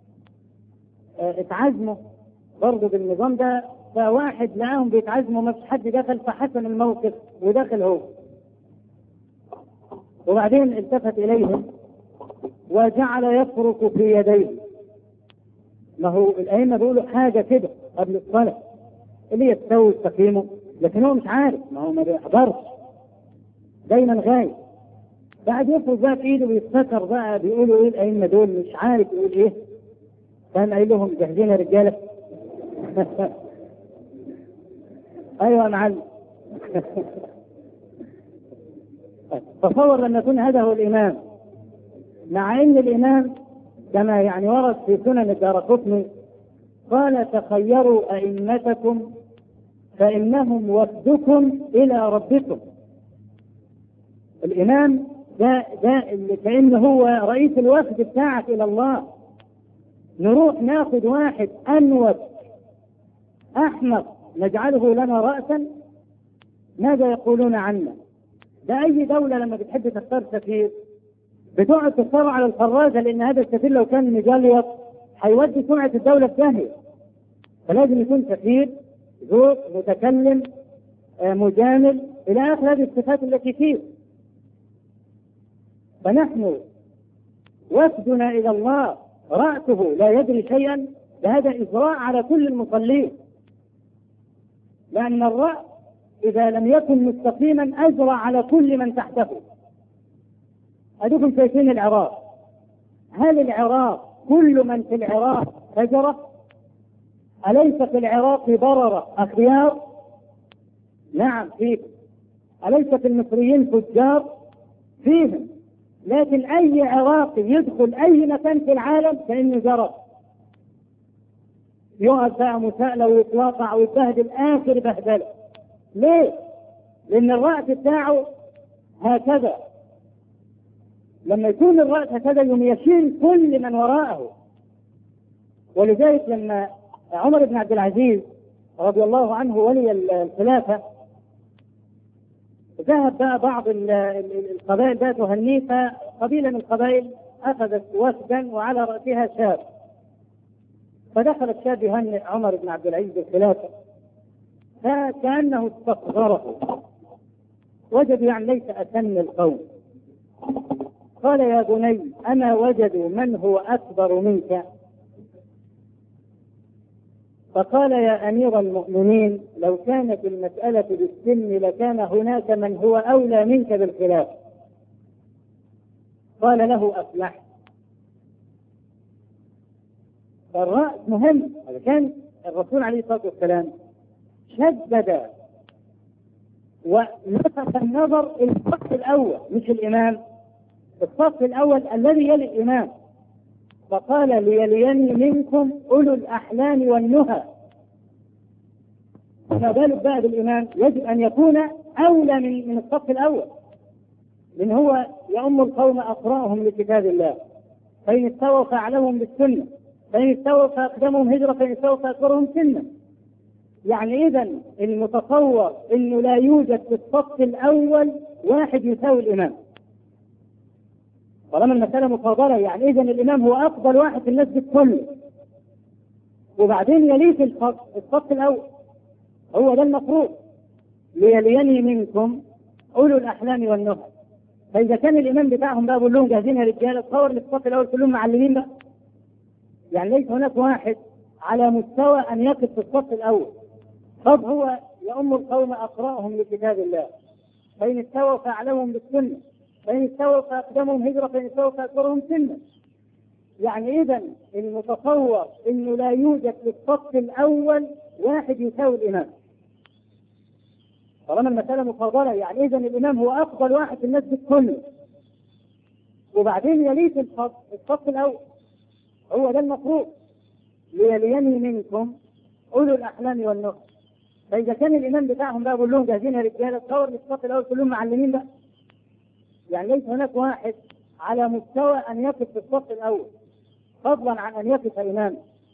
[SPEAKER 2] اتعزموا برضه بالنظام ده، فواحد لقاهم بيتعزموا ما فيش حد دخل، فحسن الموقف ودخل هو، وبعدين التفت إليهم وجعل يفرك في يديه. ما هو الأئمة بيقولوا حاجة كده قبل الصلاة اللي يستوي استقيموا، لكن هو مش عارف، ما هو ما بيحضرش، دايما غايب، بعد يفرك بقى في ايده بيفتكر بقى بيقولوا ايه الأئمة دول، مش عارف يقول ايه، كان قايل لهم جاهزين يا رجالة. ايوه يا معلم. تصور لما يكون هذا هو الإمام، مع ان الإمام كما يعني ورد في سنن الدارقطني قال تخيروا أئمتكم فإنهم وفدكم إلى ربكم. الإمام ده اللي كأنه هو رئيس الوفد بتاعك إلى الله. نروح ناخذ واحد أنوب أحمق نجعله لنا رأسا، ماذا يقولون عنا؟ ده أي دولة لما بتحب تختار سفير بتقعد تختار على الفرازة، لأن هذا السفير لو كان مجليط هيودي سمعة الدولة في داهية. فلازم يكون سفير ذوق متكلم مجامل إلى آخر هذه الصفات التي فيه. فنحن وفدنا إلى الله رأسه لا يدري شيئا، بهذا إجراء على كل المصلين، لأن الرأس إذا لم يكن مستقيما أجرى على كل من تحته. أدوكم شايفين العراق، هل العراق كل من في العراق فجرة؟ أليس في العراق بررة أخيار؟ نعم فيه. أليس في المصريين فجار؟ فيهم. لكن أي عراقي يدخل أي مكان في العالم كأنه جرى، يقعد بقى مساءلة ويتواقع ويتبهدل آخر بهدلة. ليه؟ لأن الرأس بتاعه هكذا، لما يكون الرأس هكذا يشيل كل من وراءه. ولذلك لما عمر بن عبد العزيز رضي الله عنه ولي الخلافة ذهب بقى بعض القبائل ذات تهنيه، فقبيلة من القبائل أخذت وفدا وعلى رأسها شاب، فدخل الشاب يهنئ عمر بن عبد العزيز بالخلافة، فكأنه استصغره، وجد يعني ليس أسن القوم. قال يا بني أما وجدوا من هو أكبر منك؟ فقال يا أمير المؤمنين لو كانت المسألة بالسن لكان هناك من هو أولى منك بالخلافة. قال له أفلح. فالرأس مهم، هذا كان الرسول عليه الصلاة والسلام شدد ولفت النظر إلى الصف الأول مش الإمام، الصف الأول الذي يلي الإمام، فقال ليليني منكم أولو الأحلام والنهى. فما بالك بقى بالإمام؟ يجب أن يكون أولى من الصف الأول، لأن هو يؤم القوم أقرأهم لكتاب الله، فإن استووا فأعلمهم بالسنة، فإن استووا فأقدمهم هجرة، فإن استووا فأكبرهم سنا. يعني إذا المتصور أنه لا يوجد في الصف الأول واحد يساوي الإمام، طالما المسألة مفاضلة، يعني إذا الإمام هو أفضل واحد في المسجد كله، وبعدين يليه في الصف الأول، هو ده المفروض. ليليني منكم أولو الأحلام والنهى. فإذا كان الإمام بتاعهم بقى بقول لهم جاهزين يا رجالة، تصور اللي في الصف الأول كلهم معلمين بقى، يعني ليس هناك واحد على مستوى أن يقف في الصف الأول. طب هو يؤم القوم أقرأهم لكتاب الله، فإن استووا فأعلمهم بالسنة، فإن استووا فأقدمهم هجرة، فإن استووا فأكبرهم سنا. يعني إذا المتصور أنه لا يوجد في الصف الأول واحد يساوي الإمام، طالما المسألة مفاضلة، يعني إذا الإمام هو أفضل واحد في المسجد كله، وبعدين يليه في الصف الأول، هو ده المفروض. ليليني منكم أولو الأحلام والنهى. فإذا كان الإمام بتاعهم بقى بقول لهم جاهزين يا رجالة، تصور الصف الأول كلهم معلمين بقى، يعني ليس هناك واحد على مستوى أن يقف في الصف الأول فضلا عن أن يقف إماما.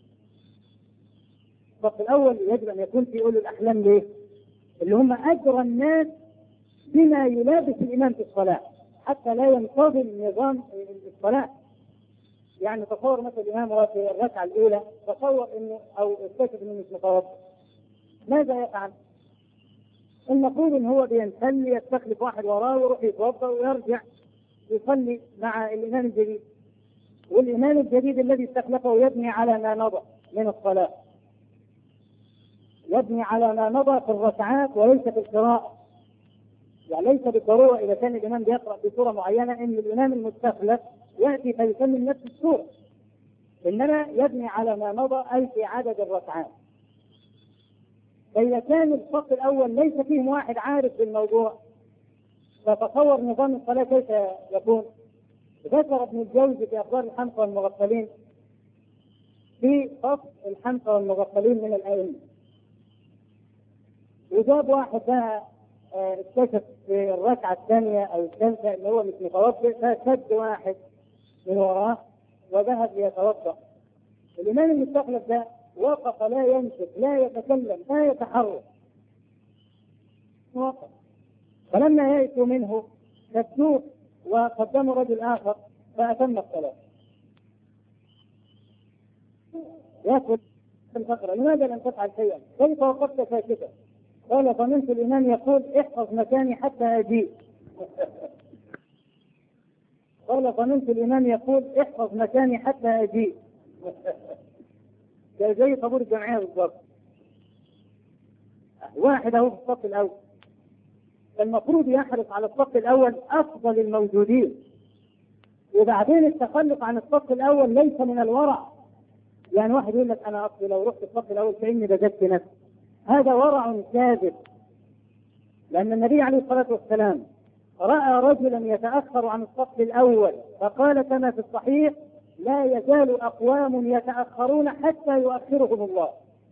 [SPEAKER 2] الصف الأول يجب أن يكون في أولي الأحلام. ليه؟ اللي هم أجرى الناس بما يلابس الإمام في الصلاة حتى لا ينتظم نظام الصلاة. يعني تصور مثلا الإمام هو في الركعة الأولى تصور إنه أو اكتشف إنه مش متوضئ، ماذا يفعل؟ المفروض إن هو بينسلي يستخلف واحد وراه ويروح يتوضأ ويرجع يصلي مع الإمام الجديد، والإمام الجديد الذي استخلفه يبني على ما مضى من الصلاة، يبني على ما مضى في الركعات وليس في القراءة. يعني ليس بالضرورة إذا كان الإمام بيقرأ بصورة معينة إن الإمام المستخلف يأتي فيسلم نفس السورة، إنما يبني على ما مضى أي في عدد الركعات. فإذا كان الصف الأول ليس فيه واحد عارف بالموضوع فتصور نظام الصلاة كيف يكون. ذكر ابن الجوزي في أخبار الحمقى والمغفلين في فصل الحمقى والمغفلين من الأئمة، وجاب واحد بقى اكتشف في الركعة الثانية أو الثالثة إن هو مش متوضئ فشد واحد من وراه وذهب ليتوضأ. الإمام المستخلف ده وقف لا ينشف لا يتكلم لا يتحرك، وقف. فلما يأتوا منه شدوه وقدموا رجل آخر فأتم الصلاة. يأكل الفقرة: لماذا لم تفعل شيئا؟ كيف وقفت ساكتا؟ قال: ظننت الإمام يقول احفظ مكاني حتى أجيء. قال: ظننت الإمام يقول احفظ مكاني حتى أجيء. زي طابور الجمعية بالضبط. واحد أهو في الصف الأول، المفروض يحرص على الصف الأول أفضل الموجودين، وبعدين التخلف عن الصف الأول ليس من الورع. يعني واحد يقول لك أنا أصلي لو رحت الصف الأول فإني بجدت نفسي، هذا ورع كاذب. لأن النبي عليه الصلاة والسلام رأى رجلا يتأخر عن الصف الأول فقال كما في الصحيح: لا يزال أقوام يتأخرون حتى يؤخرهم الله.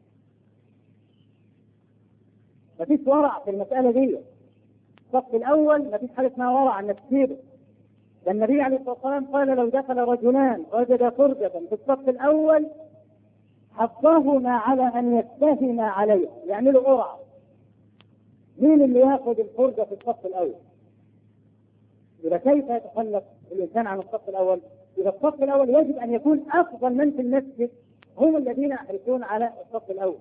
[SPEAKER 2] مفيش ورع في المسألة دي. الصف الأول مفيش حاجة اسمها ورع انك تسيبه. النبي عليه الصلاة والسلام قال: لو دخل رجلان وجد فرجة في الصف الأول حفظهما على أن يتهما عليه، يعملوا قرعة مين اللي ياخذ الفرجة في الصف الأول. إذا كيف يتخلف الإنسان عن الصف الأول؟ إذا الصف الأول يجب أن يكون أفضل من في المسجد هم الذين يحرصون على الصف الأول.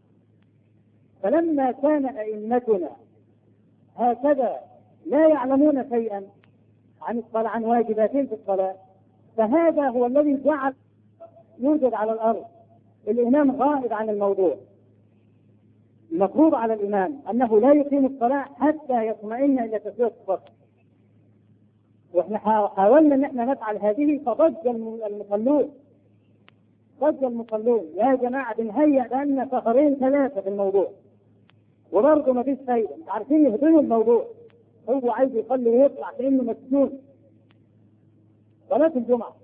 [SPEAKER 2] فلما كان أئمتنا هكذا لا يعلمون شيئا عن الصلاة، عن واجباتين في الصلاة، فهذا هو الذي جعل يوجد على الأرض الإمام غائب عن الموضوع. المفروض على الإمام أنه لا يقيم الصلاة حتى يطمئن إلى تسوية الصف. وإحنا حاولنا أن احنا نفعل هذه فضج المصلون. ضج المصلون: يا جماعة بنهيأ بأن سهرين ثلاثة في الموضوع وبرضه ما فيش فايدة. مش عارفين يهضموا الموضوع، هو عايز يصلي ويطلع كأنه مسجون. صلاة الجمعة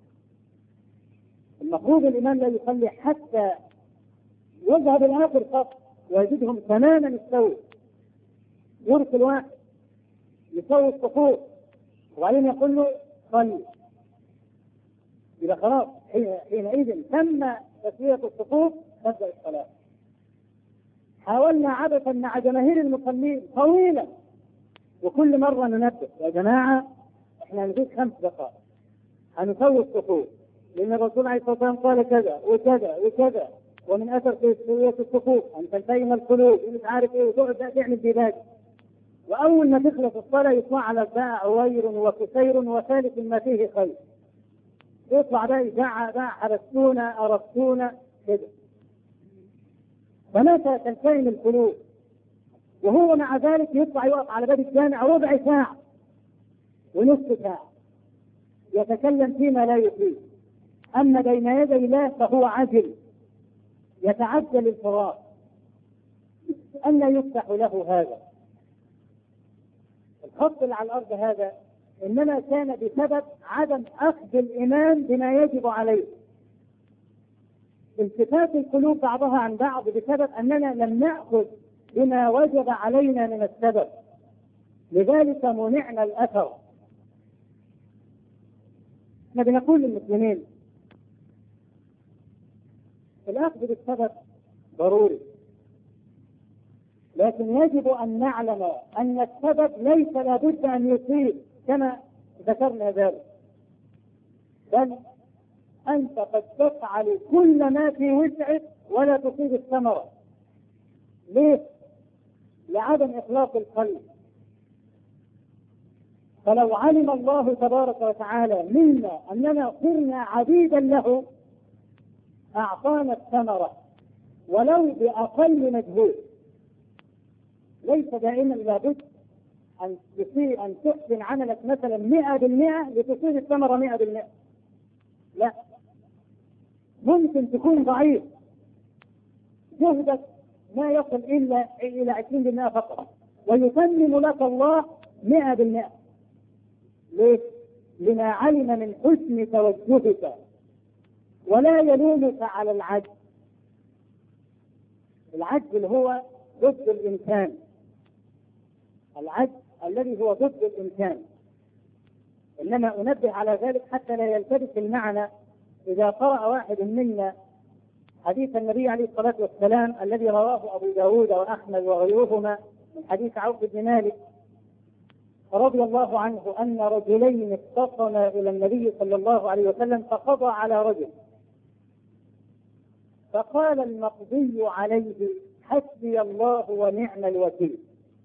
[SPEAKER 2] المفروض الإمام لا يصلي حتى يذهب الآخر صف ويجدهم تماما استووا، يرسل واحد يسوي الصفوف وبعدين يقول له صلي. إذا خلاص حينئذ تم تسوية الصفوف تبدأ الصلاة. حاولنا عبثا مع جماهير المصلين طويلا، وكل مرة ننبه: يا جماعة احنا نزيد 5 دقائق هنسوي الصفوف، لأن الرسول عليه الصلاة والسلام قال كذا وكذا وكذا، ومن أثر تسوية الصفوف أن تلتئم القلوب ومش عارف إيه، وتقعد بقى تعمل ديباج. وأول ما تخلص الصلاة يطلع على الباء عوير وكسير وثالث ما فيه خير، يطلع بقى يزعق بقى: حرستونا أرستونا كده. فمتى تلتئم القلوب؟ وهو مع ذلك يطلع يقف على باب الجامع ربع ساعة ونصف ساعة يتكلم فيما لا يفيد. أما بين يدي الله فهو عجل يتعجل الفراغ. أن يفتح له هذا الخط اللي على الأرض هذا؟ إنما كان بسبب عدم أخذ الإمام بما يجب عليه، التفات القلوب بعضها عن بعض بسبب أننا لم نأخذ بما وجب علينا من السبب، لذلك منعنا الأثر احنا بنقول للمسلمين الأخذ بالسبب ضروري، لكن يجب أن نعلم أن السبب ليس لابد أن يصيب كما ذكرنا ذلك، بل أنت قد تفعل كل ما في وسعك ولا تصيب الثمرة. ليه؟ لعدم إخلاص القلب. فلو علم الله تبارك وتعالى منا أننا صرنا عبيدا له أعطانا الثمرة ولو بأقل مجهود. ليس دائما لابد أن تحسن عملك مثلا 100% لتصيب الثمرة 100%. لا، ممكن تكون ضعيف، جهدك ما يصل إلى 20% فقط ويتمم لك الله 100%. ليه؟ لما علم من حسن توجهك، ولا يلومك على العجز. العجز اللي هو ضد الإمكان، العجز الذي هو ضد الإمكان. إنما أنبه على ذلك حتى لا يلتبس المعنى. إذا قرأ واحد منا حديث النبي عليه الصلاة والسلام الذي رواه أبو داود وأحمد وغيرهما من حديث عوف بن مالك رضي الله عنه أن رجلين اختصما إلى النبي صلى الله عليه وسلم فقضى على رجل، فقال المقضي عليه حسبي الله ونعم الوكيل.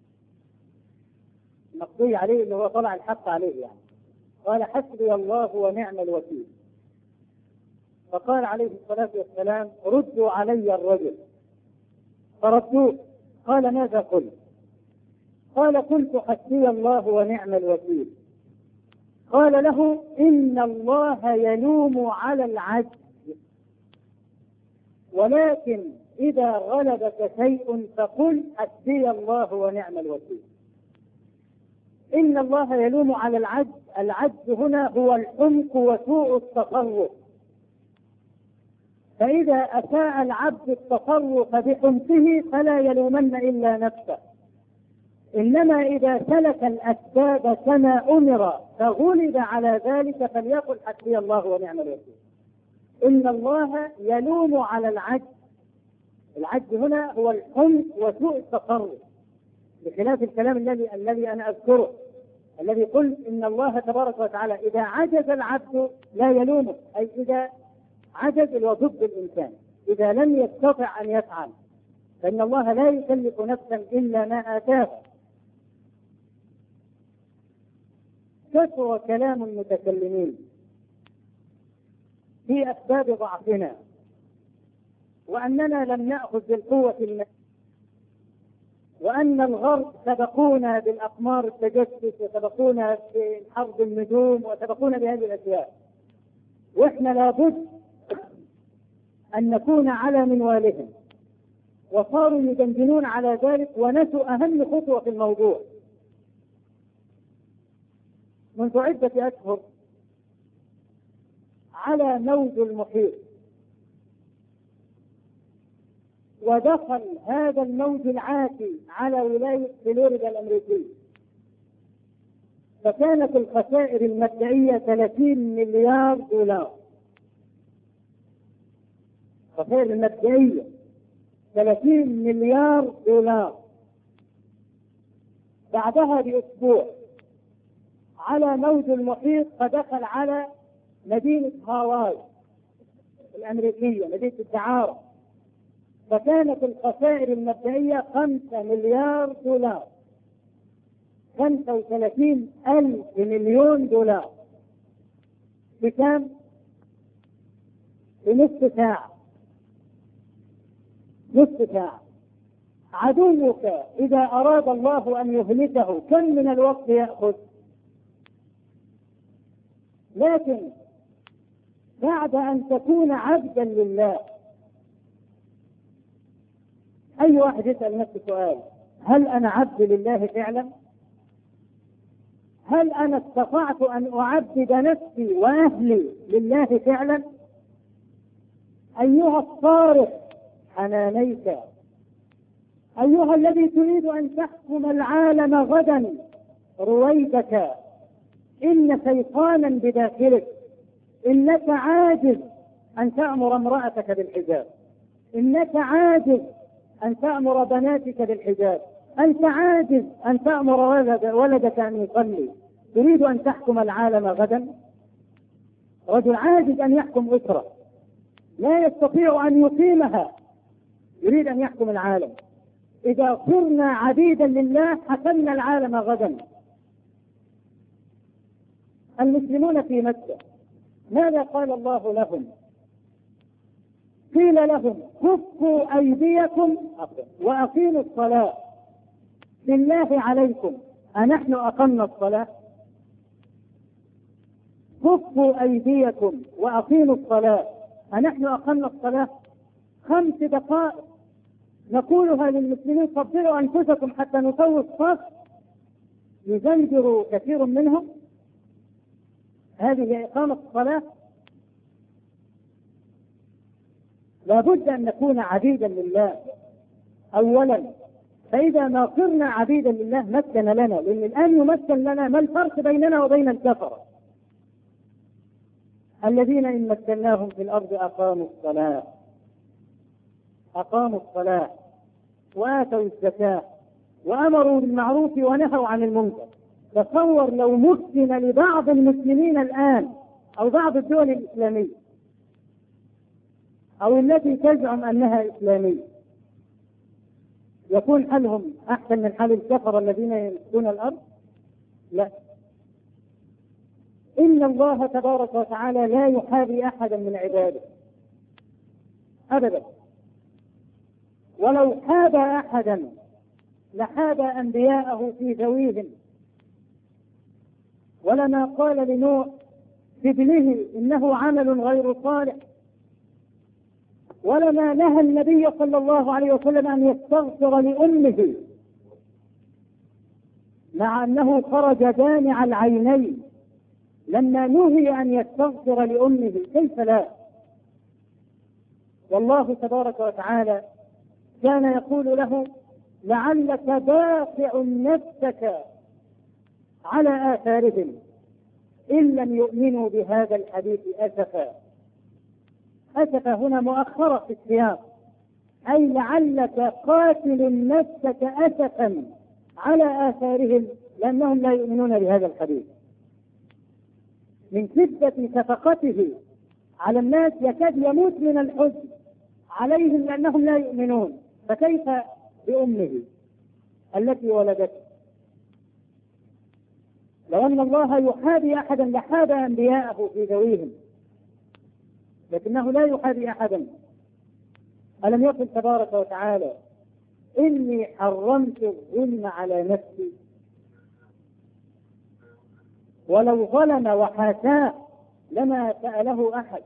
[SPEAKER 2] المقضي عليه اللي هو طلع الحق عليه يعني، قال حسبي الله ونعم الوكيل. فقال عليه الصلاة والسلام ردوا علي الرجل، فردوه. قال ماذا قلت؟ قال قلت حسبي الله ونعم الوكيل. قال له إن الله يلوم على العجز، ولكن إذا غلبك شيء فقل حسبي الله ونعم الوكيل. إن الله يلوم على العجز. العجز هنا هو الحمق وسوء التصرف، فإذا أساء العبد التصرف بحمقه فلا يلومن إلا نفسه، إنما إذا سلك الأسباب كما أمر فغلب على ذلك فليقل حسبي الله ونعم الوكيل. إن الله يلوم على العجز. العجز هنا هو الحمق وسوء التصرف، بخلاف الكلام الذي أنا أذكره، الذي قل إن الله تبارك وتعالى إذا عجز العبد لا يلومه، أي إذا عجز وضد الإنسان، إذا لم يستطع أن يفعل، فإن الله لا يكلف نفسا إلا ما آتاها. كثر كلام المتكلمين في أسباب ضعفنا، وأننا لم نأخذ بالقوة المادية، وأن الغرب سبقونا بالأقمار التجسس وسبقونا بحرب النجوم وسبقونا بهذه الأشياء، وإحنا لابد أن نكون على منوالهم. وصاروا يدندنون على ذلك ونسوا أهم خطوة في الموضوع. منذ عدة أشهر على موج المحيط، ودخل هذا الموج العاتي على ولاية فلوريدا الأمريكية، فكانت الخسائر المبدئية 30 مليار دولار. الخسائر المبدئية 30 مليار دولار. بعدها بأسبوع على موج المحيط فدخل على مدينة هاواي الأمريكية، مدينة الدعارة، فكانت الخسائر المبدئية 5 مليار دولار، 35,000 مليون دولار. بكم؟ بنصف ساعة. نصف ساعة. عدوك إذا أراد الله أن يهلكه كم من الوقت يأخذ؟ لكن بعد أن تكون عبدا لله، أي واحد يسأل نفسه سؤال: هل أنا عبد لله فعلا؟ هل أنا استطعت أن أعبد نفسي وأهلي لله فعلا؟ أيها الصارخ حنانيك، أيها الذي تريد أن تحكم العالم غدا رويدك، إن شيطانا بداخلك إنك عاجز أن تأمر امرأتك بالحجاب، إنك عاجز أن تأمر بناتك بالحجاب، أنت عاجز أن تأمر ولدك أن يصلي. تريد أن تحكم العالم غدا؟ رجل عاجز أن يحكم أسرة، لا يستطيع أن يقيمها، يريد أن يحكم العالم. إذا صرنا عبيدا لله حكمنا العالم غدا. المسلمون في مكة ماذا قال الله لهم؟ قيل لهم كفوا أيديكم وأقيموا الصلاة. بالله عليكم أنحن أقمنا الصلاة؟ كفوا أيديكم وأقيموا الصلاة، أنحن أقمنا الصلاة؟ 5 دقائق نقولها للمسلمين صبروا أنفسكم حتى نسوي الصف، يزنجر كثير منهم. هذه إقامة الصلاة؟ لا بد أن نكون عبيدا لله أولا، فإذا ما صرنا عبيدا لله مكن لنا، لأن الآن يمكن لنا. ما الفرق بيننا وبين الكفرة الذين إن مكناهم في الأرض أقاموا الصلاة وآتوا الزكاة وأمروا بالمعروف ونهوا عن المنكر. تصور لو مكن لبعض المسلمين الآن أو بعض الدول الإسلامية أو التي تزعم أنها إسلامية، يكون حالهم أحسن من حال الكفر الذين يمسكون الأرض؟ لا. إن الله تبارك وتعالى لا يحابي أحدا من عباده أبدا، ولو حاب أحدا لحاب أنبياءه في ذويهم، ولما قال لنوح في ابنه إنه عمل غير صالح، ولما نهى النبي صلى الله عليه وسلم أن يستغفر لأمه مع أنه خرج دامع العينين لما نهي أن يستغفر لأمه، كيف لا؟ والله تبارك وتعالى كان يقول له لعلك باخع نفسك على آثارهم إن لم يؤمنوا بهذا الحديث أسفا. أسفا هنا مؤخرة في السياق، أي لعلك قاتل نفسك أسفا على آثارهم لأنهم لا يؤمنون بهذا الحديث. من شدة شفقته على الناس يكاد يموت من الحزن عليهم لأنهم لا يؤمنون، فكيف بأمه التي ولدته؟ لو أن الله يحابي أحدا لحاب أنبياءه في ذويهم، لكنه لا يحابي أحدا. ألم يقل تبارك وتعالى إني حرمت الظلم على نفسي، ولو ظلم وحاشاه لما سأله أحد.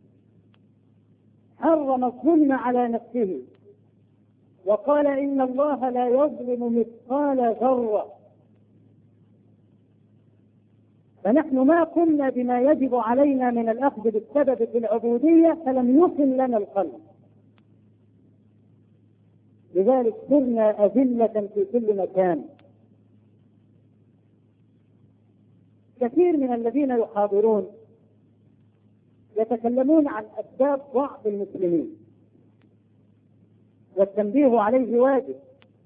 [SPEAKER 2] حرم الظلم على نفسه وقال إن الله لا يظلم مثقال ذرة. فنحن ما قمنا بما يجب علينا من الأخذ بالسبب في العبودية فلم يصل لنا القلب، لذلك صرنا أذلة في كل مكان. كثير من الذين يحاضرون يتكلمون عن أسباب ضعف المسلمين، والتنبيه عليه واجب،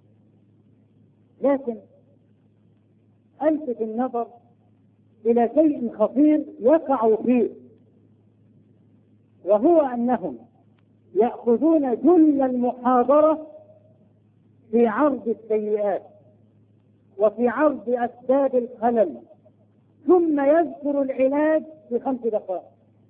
[SPEAKER 2] لكن ألفت النظر إلى شيء خطير يقع فيه، وهو أنهم يأخذون جل المحاضرة في عرض السيئات وفي عرض أسباب الخلل، ثم يذكر العلاج في 5 دقائق،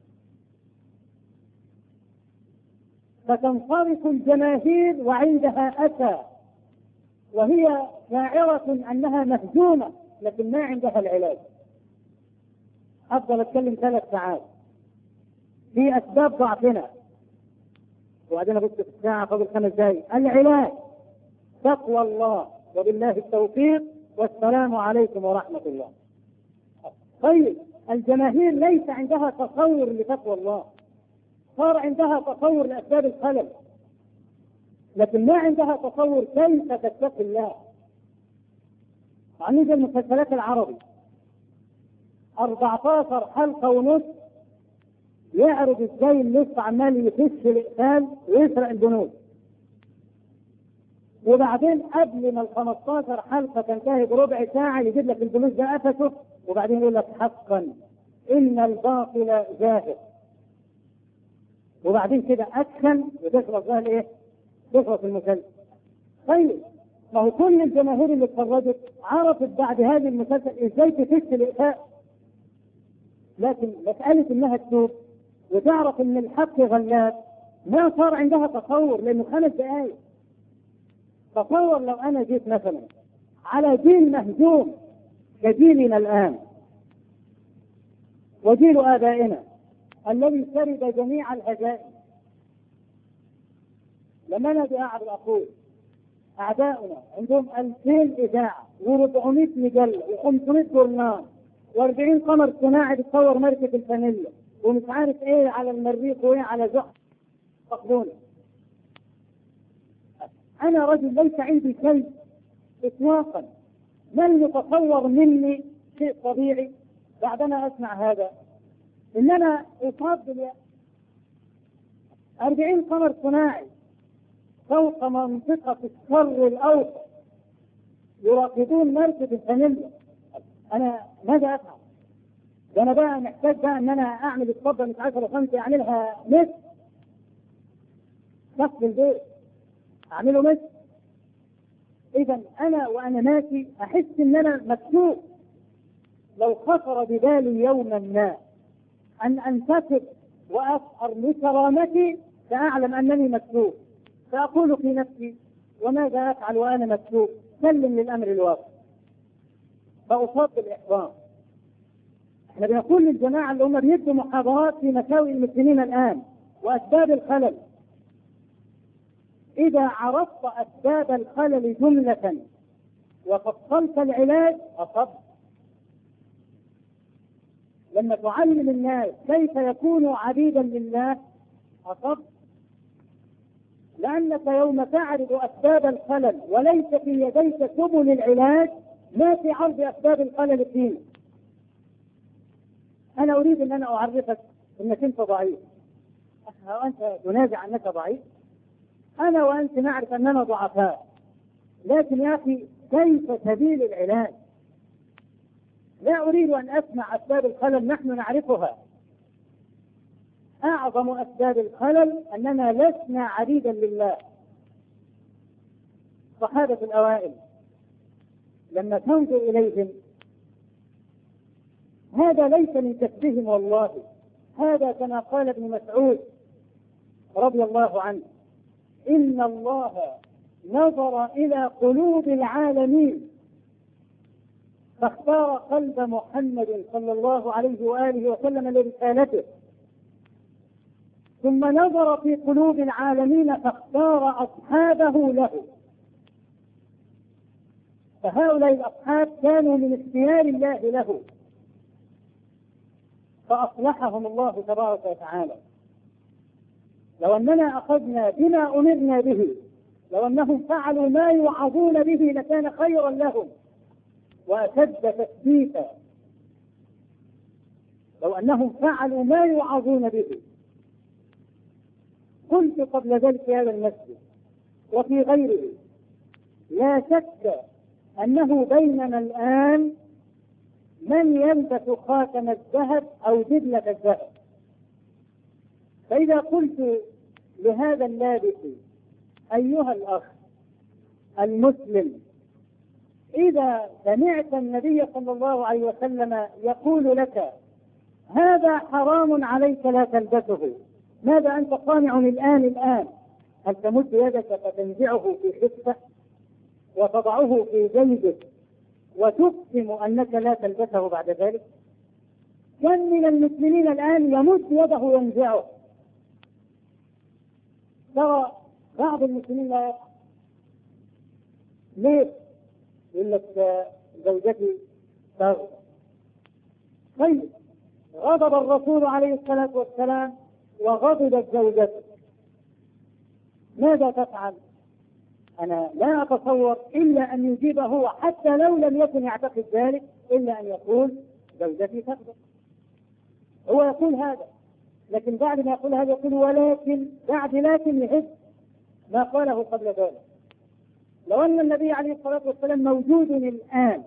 [SPEAKER 2] فتنصرف الجماهير وعندها أسى، وهي شاعرة أنها مهزومة لكن ما عندها العلاج. أفضل أتكلم 3 ساعات في أسباب ضعفنا وبعدين أبص في الساعة فاضل 5 دقائق. العلاج تقوى الله، وبالله التوفيق، والسلام عليكم ورحمة الله. طيب الجماهير ليس عندها تصور لتقوى الله، صار عندها تصور لأسباب الخلل، لكن ما عندها تصور كيف تتقي الله. عن المسلسلات العربي 14 حلقة ونصف يعرض ازاي اللص عمال يخش الإقفال ويسرق البنوك، وبعدين قبل ما ال 15 حلقة تنتهي بربع ساعة يجيب لك الفلوس ده قفشه، وبعدين يقول لك حقا إن الباطل زاهر، وبعدين كده أكشن وتخلص بقى الإيه؟ تخلص المسلسل. طيب ما هو كل الجماهير اللي اتفرجت عرفت بعد هذه المسلسل ازاي تفش الإخفاء، لكن مسألة انها تتوب وتعرف ان الحق غلاب ما صار عندها تصور، لانه 5 دقائق. تصور لو انا جيت مثلا على جيل مهزوم كجيلنا الان وجيل ابائنا الذي شرب جميع الهزائم، لما انا قاعد اقول اعداؤنا عندهم 2000 اذاعه و400 مجله و500 جورنال و40 قمر صناعي بتصور مركب الفانيلا ومش عارف ايه على المريخ وايه على زحل فقدوني. انا رجل ليس عندي شيء اطلاقا، من يتصور مني شيء طبيعي بعدما اسمع هذا ان انا افضل 40 قمر صناعي فوق منطقة الشر الأوسط يراقبون مركب الفانيلا. أنا ماذا أفعل؟ ده أنا بقى محتاج بقى أن أنا أعمل الصبة مش 10 5 أعملها متر نصف البيت أعمله متر. إذا أنا وأنا ماشي أحس أن أنا مكتوب. لو خطر ببالي يوما ما أن أنتصر وأسهر لكرامتي فأعلم أنني مكتوب، فأقول في نفسي وماذا أفعل وأنا مكتوب؟ سلم للأمر الواقع. فأصاب بالإحباط. احنا بنقول للجماعة اللي هم بيدوا محاضرات في مساوئ المسلمين الآن وأسباب الخلل، إذا عرفت أسباب الخلل جملة وفصلت العلاج أصبت. لما تعلم الناس كيف يكونوا عبيدا لله أصبت، لأنك يوم تعرض أسباب الخلل وليس في يديك سبل العلاج ما في عرض أسباب الخلل فيه. أنا أريد أن أنا أعرفك أنك أنت ضعيف، وأنت تنازع أنك ضعيف، أنا وأنت نعرف أننا ضعفاء، لكن يا أخي كيف سبيل العلاج؟ لا أريد أن أسمع أسباب الخلل نحن نعرفها. أعظم أسباب الخلل أننا لسنا عبيدا لله. الصحابة الأوائل لما تنظر إليهم هذا ليس من كسبهم والله، هذا كما قال ابن مسعود رضي الله عنه: إن الله نظر إلى قلوب العالمين فاختار قلب محمد صلى الله عليه وآله وسلم لرسالته، ثم نظر في قلوب العالمين فاختار أصحابه له. فهؤلاء الأصحاب كانوا من اختيار الله له فأصلحهم الله تبارك وتعالى. لو أننا أخذنا بما أمرنا به، لو أنهم فعلوا ما يوعظون به لكان خيرا لهم وأشد تثبيتا. لو أنهم فعلوا ما يوعظون به. قلت قبل ذلك في هذا المسجد وفي غيره: لا شك أنه بيننا الآن من يلبس خاتم الذهب أو دبلة الذهب. فإذا قلت لهذا اللابس: أيها الأخ المسلم، إذا سمعت النبي صلى الله عليه وسلم يقول لك هذا حرام عليك لا تلبسه، ماذا أنت صانع الآن؟ هل تمد يدك فتنزعه في خفة وتضعه في جيبك وتقسم أنك لا تلبسه بعد ذلك؟ كم من المسلمين الآن يمد يده وينزعه؟ ترى بعض المسلمين لا يفعل. ليه؟ يقول لك زوجتي تغضب. طيب غضب الرسول عليه الصلاة والسلام وغضبت زوجته، ماذا تفعل؟ أنا لا أتصور إلا أن يجيب هو، حتى لو لم يكن يعتقد ذلك، إلا أن يقول زوجتي تغضب. هو يقول هذا، لكن بعد ما يقول هذا يقول ولكن، بعد لكن يحب ما قاله قبل ذلك. لو أن النبي عليه الصلاة والسلام موجود الآن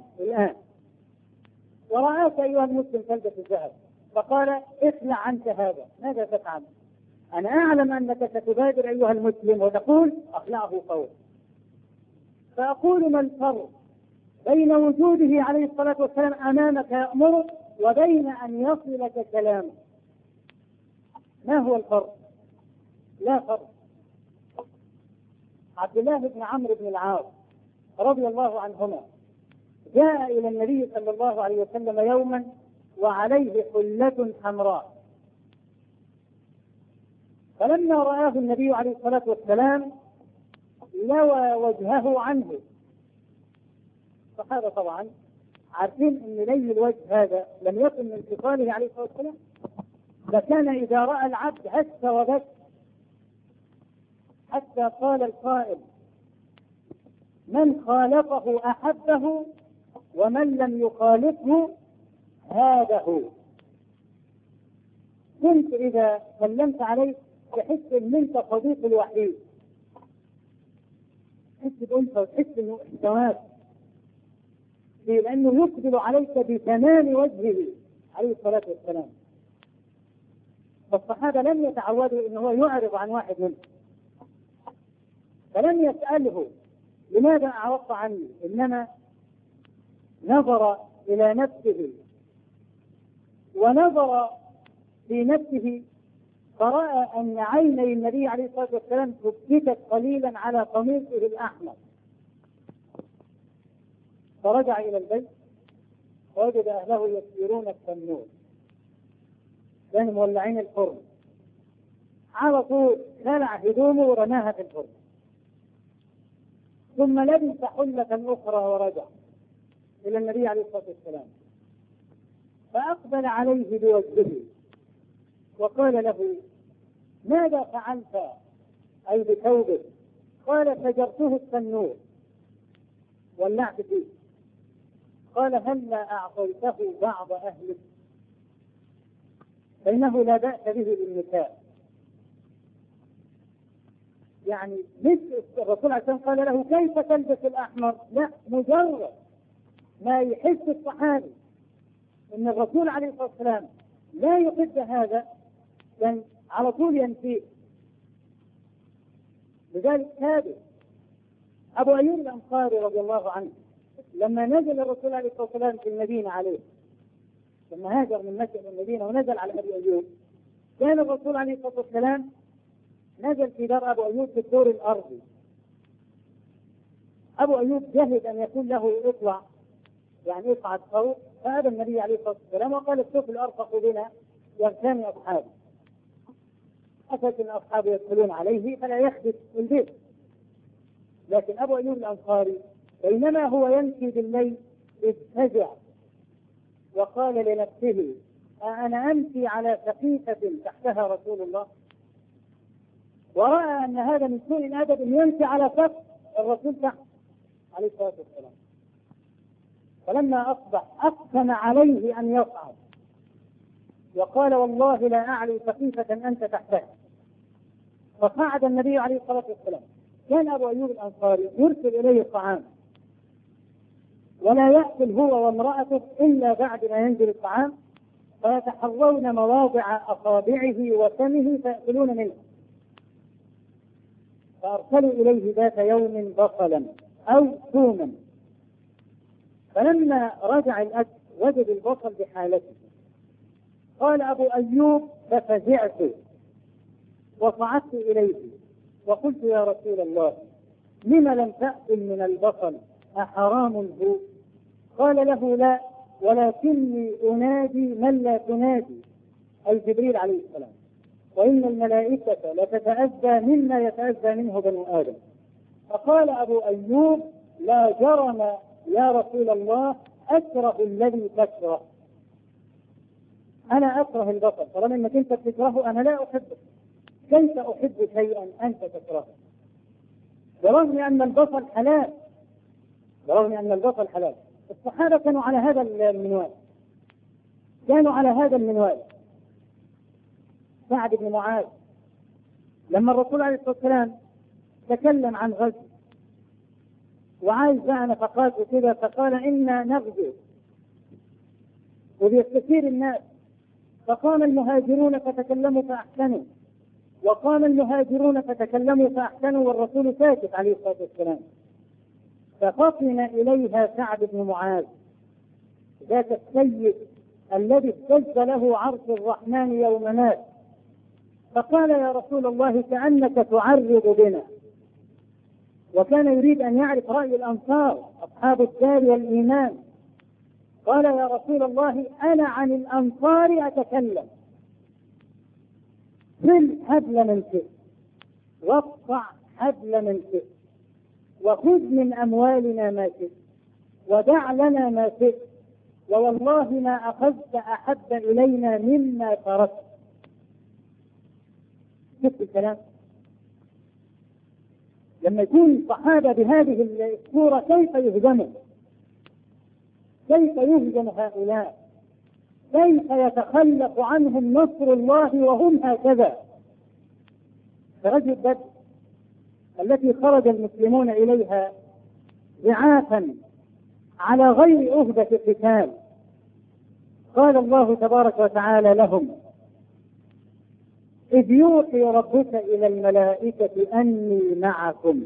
[SPEAKER 2] ورآك أيها المسلم تلبس الذهب فقال اخلع عنك هذا، ماذا تفعل؟ أنا أعلم أنك ستبادر أيها المسلم وتقول أخلعه فورا. فأقول ما الفرق بين وجوده عليه الصلاة والسلام أمامك يأمرك وبين أن يصلك كلامه؟ ما هو الفرق؟ لا فرق. عبد الله بن عمرو بن العاص رضي الله عنهما جاء إلى النبي صلى الله عليه وسلم يوما وعليه حلة حمراء، فلما رآه النبي عليه الصلاة والسلام لوى وجهه عنه. الصحابة طبعا عارفين أن لي الوجه هذا لم يكن من انتقاله عليه الصلاة والسلام، فكان إذا رأى العبد هس وبس، حتى قال القائل من خالطه أحبه ومن لم يخالطه هاده. كنت إذا سلمت عليه تحس ان انت صديق الوحيد، تحس بأنثى وتحس انه احتواك، لأنه يقبل عليك بتمام وجهه عليه الصلاة والسلام. فالصحابة لم يتعودوا انه يعرض عن واحد منهم، فلم يسأله لماذا أعرضت عني، إنما نظر إلى نفسه ونظر في نفسه فرأى أن عيني النبي عليه الصلاة والسلام تبكت قليلا على قميصه الأحمر، فرجع إلى البيت ووجد أهله يسيرون التنور، كانوا مولعين الفرن، على طول خلع هدومه ورماها في الفرن، ثم لبس حلة أخرى ورجع إلى النبي عليه الصلاة والسلام، فأقبل عليه بوجهه وقال له ماذا فعلت أي بثوبك؟ قال فجرته التنور ولعت فيه. قال هلا أعطيته بعض أهلك فإنه لا بأس به للنساء. يعني مش الرسول عليه الصلاة والسلام قال له كيف تلبس الأحمر، لا، مجرد ما يحس الصحابي أن الرسول عليه الصلاة والسلام لا يحب هذا كان على طول ينفيه. لذلك ثابت أبو أيوب الأنصاري رضي الله عنه لما نزل الرسول عليه الصلاة والسلام في المدينة عليه، لما هاجر من مكة إلى المدينة ونزل على أبي أيوب، كان الرسول عليه الصلاة والسلام نزل في دار أبو أيوب في الدور الأرضي. أبو أيوب جهد أن يكون له اطلع، يعني اصعد فوق، فأبى النبي عليه الصلاة والسلام وقال السفل أرفق بنا يغتني أصحابه، أسد أن أصحابه يدخلون عليه فلا يحدث البيت. لكن أبو أيوب الأنصاري بينما هو يمشي بالليل اتفزع وقال لنفسه أنا أمشي على سقيفة تحتها رسول الله، ورأى أن هذا من سوء الأدب أن يمشي على سقف الرسول تحت عليه الصلاة والسلام. فلما أصبح أقسم عليه أن يصعد وقال والله لا أعلو سقيفة أنت تحتها، فصعد النبي عليه الصلاة والسلام. كان أبو أيوب الأنصاري يرسل إليه الطعام ولا يأكل هو وامرأته إلا بعد ما ينزل الطعام، فيتحرون مواضع أصابعه وفمه فيأكلون منه. فأرسلوا إليه ذات يوم بصلا أو ثوما، فلما رجع الأكل وجد البصل بحالته. قال أبو أيوب ففزعت وصعدت إليه وقلت يا رسول الله لم لم تأكل من البصل أحرام هو؟ قال له لا، ولكني أنادي من لا تنادي، أي جبريل عليه السلام، وإن الملائكة لتتأذى مما يتأذى منه بنو آدم. فقال أبو أيوب لا جرم يا رسول الله أكره الذي تكره، أنا أكره البصل، طالما أنك أنت تكرهه أنا لا أحبه، كيف أحب شيئا أنت تكرهه؟ برغم أن البصل حلال، برغم أن البصل حلال. الصحابة كانوا على هذا المنوال، كانوا على هذا المنوال. سعد بن معاذ لما الرسول عليه الصلاة والسلام تكلم عن غزو وعايز بقى نفقات وكذا، فقال إنا نغزو وبيستثير الناس، فقام المهاجرون فتكلموا فأحسنوا، وقام المهاجرون فتكلموا فأحسنوا، والرسول ساكت عليه الصلاة والسلام. ففطن إليها سعد بن معاذ ذاك السيد الذي اهتز له عرش الرحمن يوم مات، فقال يا رسول الله كأنك تعرض بنا، وكان يريد أن يعرف رأي الأنصار أصحاب الدار والإيمان. قال يا رسول الله أنا عن الأنصار أتكلم، خذ حبل من شئت واقطع حبل من شئت وخذ من أموالنا ما شئت ودع لنا ما شئت، ووالله ما أخذت أحب إلينا مما تركت. شفت الكلام؟ لما يكون الصحابة بهذه الصورة كيف يهزموا؟ كيف يهزم هؤلاء؟ كيف يتخلف عنهم نصر الله وهم هكذا؟ فرجل بدر التي خرج المسلمون إليها ضعافا على غير أهبة القتال، قال الله تبارك وتعالى لهم إذ يوحي ربك إلى الملائكة أني معكم.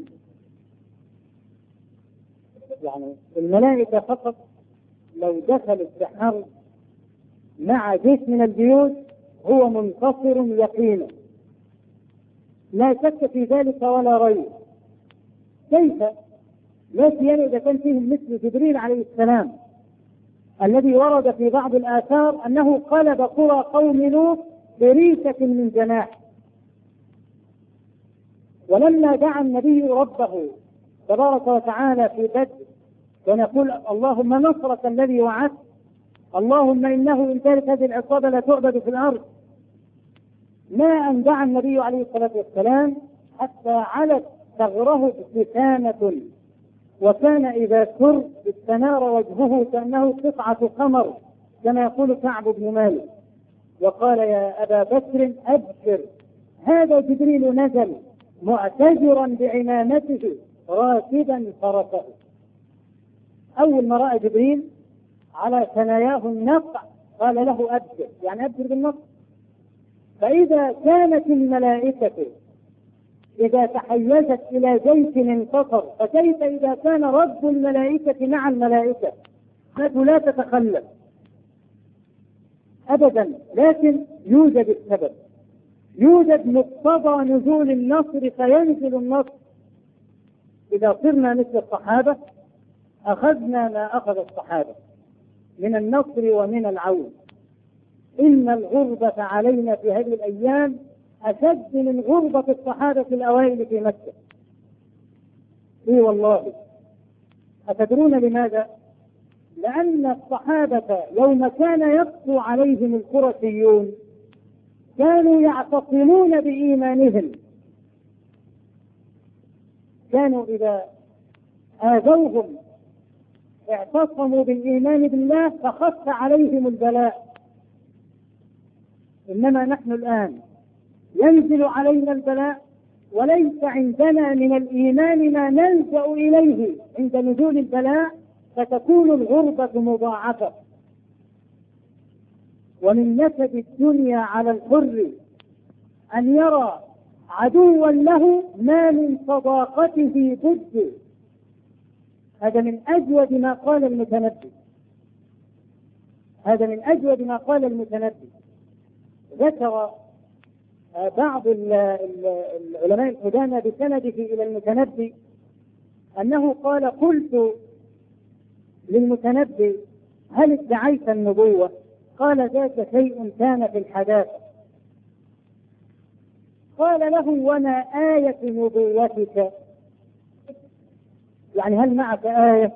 [SPEAKER 2] يعني الملائكة فقط لو دخلت بحرب مع جيش من الجيوش هو منتصر يقينا، لا شك في ذلك ولا ريب. كيف؟ لا سيما إذا كان فيهم مثل جبريل عليه السلام الذي ورد في بعض الآثار أنه قلب قرى قوم لوط بريشة من جناح. ولما دعا النبي ربه تبارك وتعالى في بدر ونقول اللهم نصرك الذي وعدت، اللهم إنه إن كانت هذه العصابة لا تعبد في الأرض، ما أن دعا النبي عليه الصلاة والسلام حتى علت ثغره ابتسامة، وكان إذا سر استنار وجهه كأنه قطعة قمر كما يقول كعب بن مالك، وقال يا أبا بكر أبشر هذا جبريل نزل معتذرا بعمامته راكبا فرسه. أول ما رأى جبريل على ثناياه النقع قال له أبشر، يعني أبشر بالنصر. فإذا كانت الملائكة إذا تحيزت إلى جيش انتصر، فكيف إذا كان رب الملائكة مع الملائكة؟ لا تتخلف أبدا، لكن يوجد السبب، يوجد مقتضى نزول النصر فينزل النصر. إذا صرنا مثل الصحابة أخذنا ما أخذ الصحابة من النصر ومن العون. إن الغربة علينا في هذه الأيام أشد من غربة الصحابة الأوائل في مكة. إيه والله. أتدرون لماذا؟ لأن الصحابة يوم كان يقسو عليهم القرشيون كانوا يعتصمون بإيمانهم، كانوا إذا آذوهم اعتصموا بالإيمان بالله فخف عليهم البلاء. إنما نحن الآن ينزل علينا البلاء وليس عندنا من الإيمان ما نلجأ إليه عند نزول البلاء، فتكون الغربة مضاعفة. ومن نسب الدنيا على الحر أن يرى عدوا له ما من صداقته ضده. هذا من أجود ما قال المتنبي، هذا من أجود ما قال المتنبي. ذكر بعض العلماء القدامى بسنده إلى المتنبي أنه قال قلت للمتنبي هل ادعيت النبوة؟ قال ذاك شيء كان في الحداثة. قال له وما آية نبوتك؟ يعني هل معك آية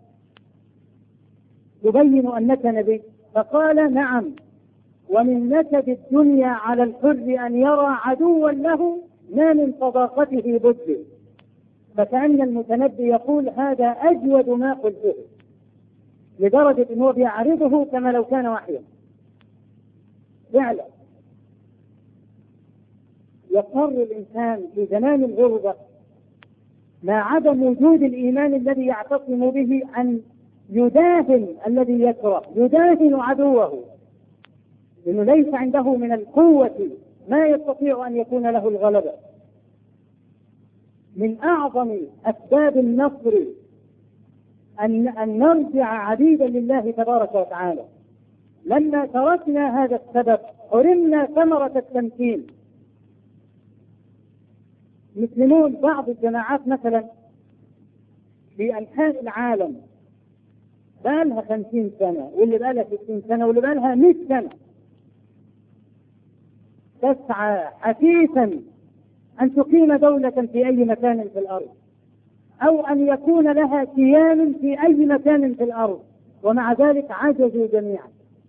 [SPEAKER 2] تبين أنك نبي؟ فقال نعم، ومن نسب الدنيا على الحر أن يرى عدوا له ما من صداقته ضده. فكأن المتنبي يقول هذا أجود ما قلته، لدرجة أنه بيعرضه كما لو كان وحيا فعلا. يضطر الإنسان في زمان الغربة مع عدم وجود الإيمان الذي يعتصم به أن يداهن الذي يكره، يداهن عدوه، لأنه ليس عنده من القوة ما يستطيع أن يكون له الغلبة. من أعظم أسباب النصر أن نرجع عبيدا لله تبارك وتعالى. لما تركنا هذا السبب حرمنا ثمرة التمكين. مسلمون بعض الجماعات مثلا في أنحاء العالم بقى لها 50 سنة، واللي بقى لها 60 سنة، واللي بقى لها 100 سنة تسعى حثيثا أن تقيم دولة في أي مكان في الأرض، أو أن يكون لها كيان في أي مكان في الأرض، ومع ذلك عجزوا جميعا.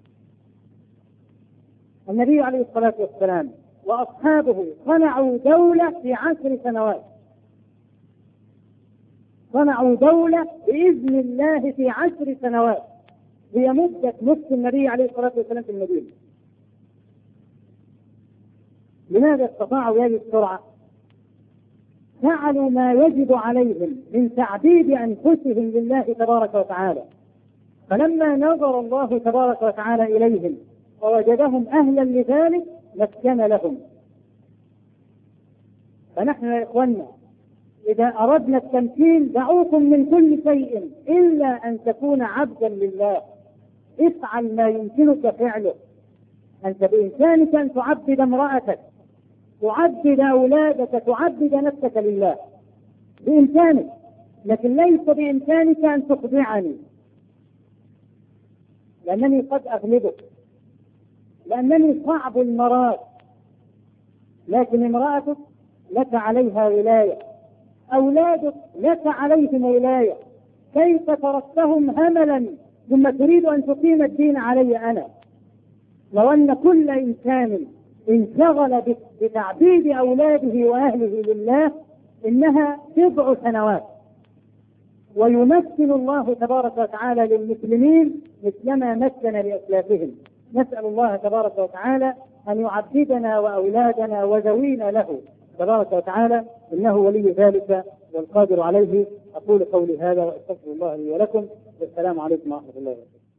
[SPEAKER 2] النبي عليه الصلاة والسلام وأصحابه صنعوا دولة في 10 سنوات، صنعوا دولة بإذن الله في 10 سنوات، هي مدة مكث النبي عليه الصلاة والسلام في المدينة. لماذا استطاعوا هذه السرعة؟ فعلوا ما يجب عليهم من تعبيد أنفسهم لله تبارك وتعالى. فلما نظر الله تبارك وتعالى إليهم ووجدهم أهلا لذلك مكن لهم. فنحن يا إخواننا إذا أردنا التمكين دعوكم من كل شيء إلا أن تكون عبدا لله. افعل ما يمكنك فعله. أنت بإمكانك أن تعبد امرأتك، تعبد أولادك، تعبد نفسك لله بإمكانك، لكن ليس بإمكانك أن تخضعني، لأنني قد أغلبك، لأنني صعب المراد. لكن امرأتك لك عليها ولاية، أولادك لك عليهم ولاية. كيف تركتهم هملا ثم تريد أن تقيم الدين علي أنا؟ لو أن كل إنسان انشغل بتعبيد أولاده وأهله لله إنها 7 سنوات. ويمكن الله تبارك وتعالى للمسلمين مثلما مكن لأسلافهم. نسأل الله تبارك وتعالى أن يعبدنا وأولادنا وذوينا له تبارك وتعالى، إنه ولي ذلك والقادر عليه. أقول قولي هذا وأستغفر الله لي ولكم، والسلام عليكم ورحمة الله وبركاته.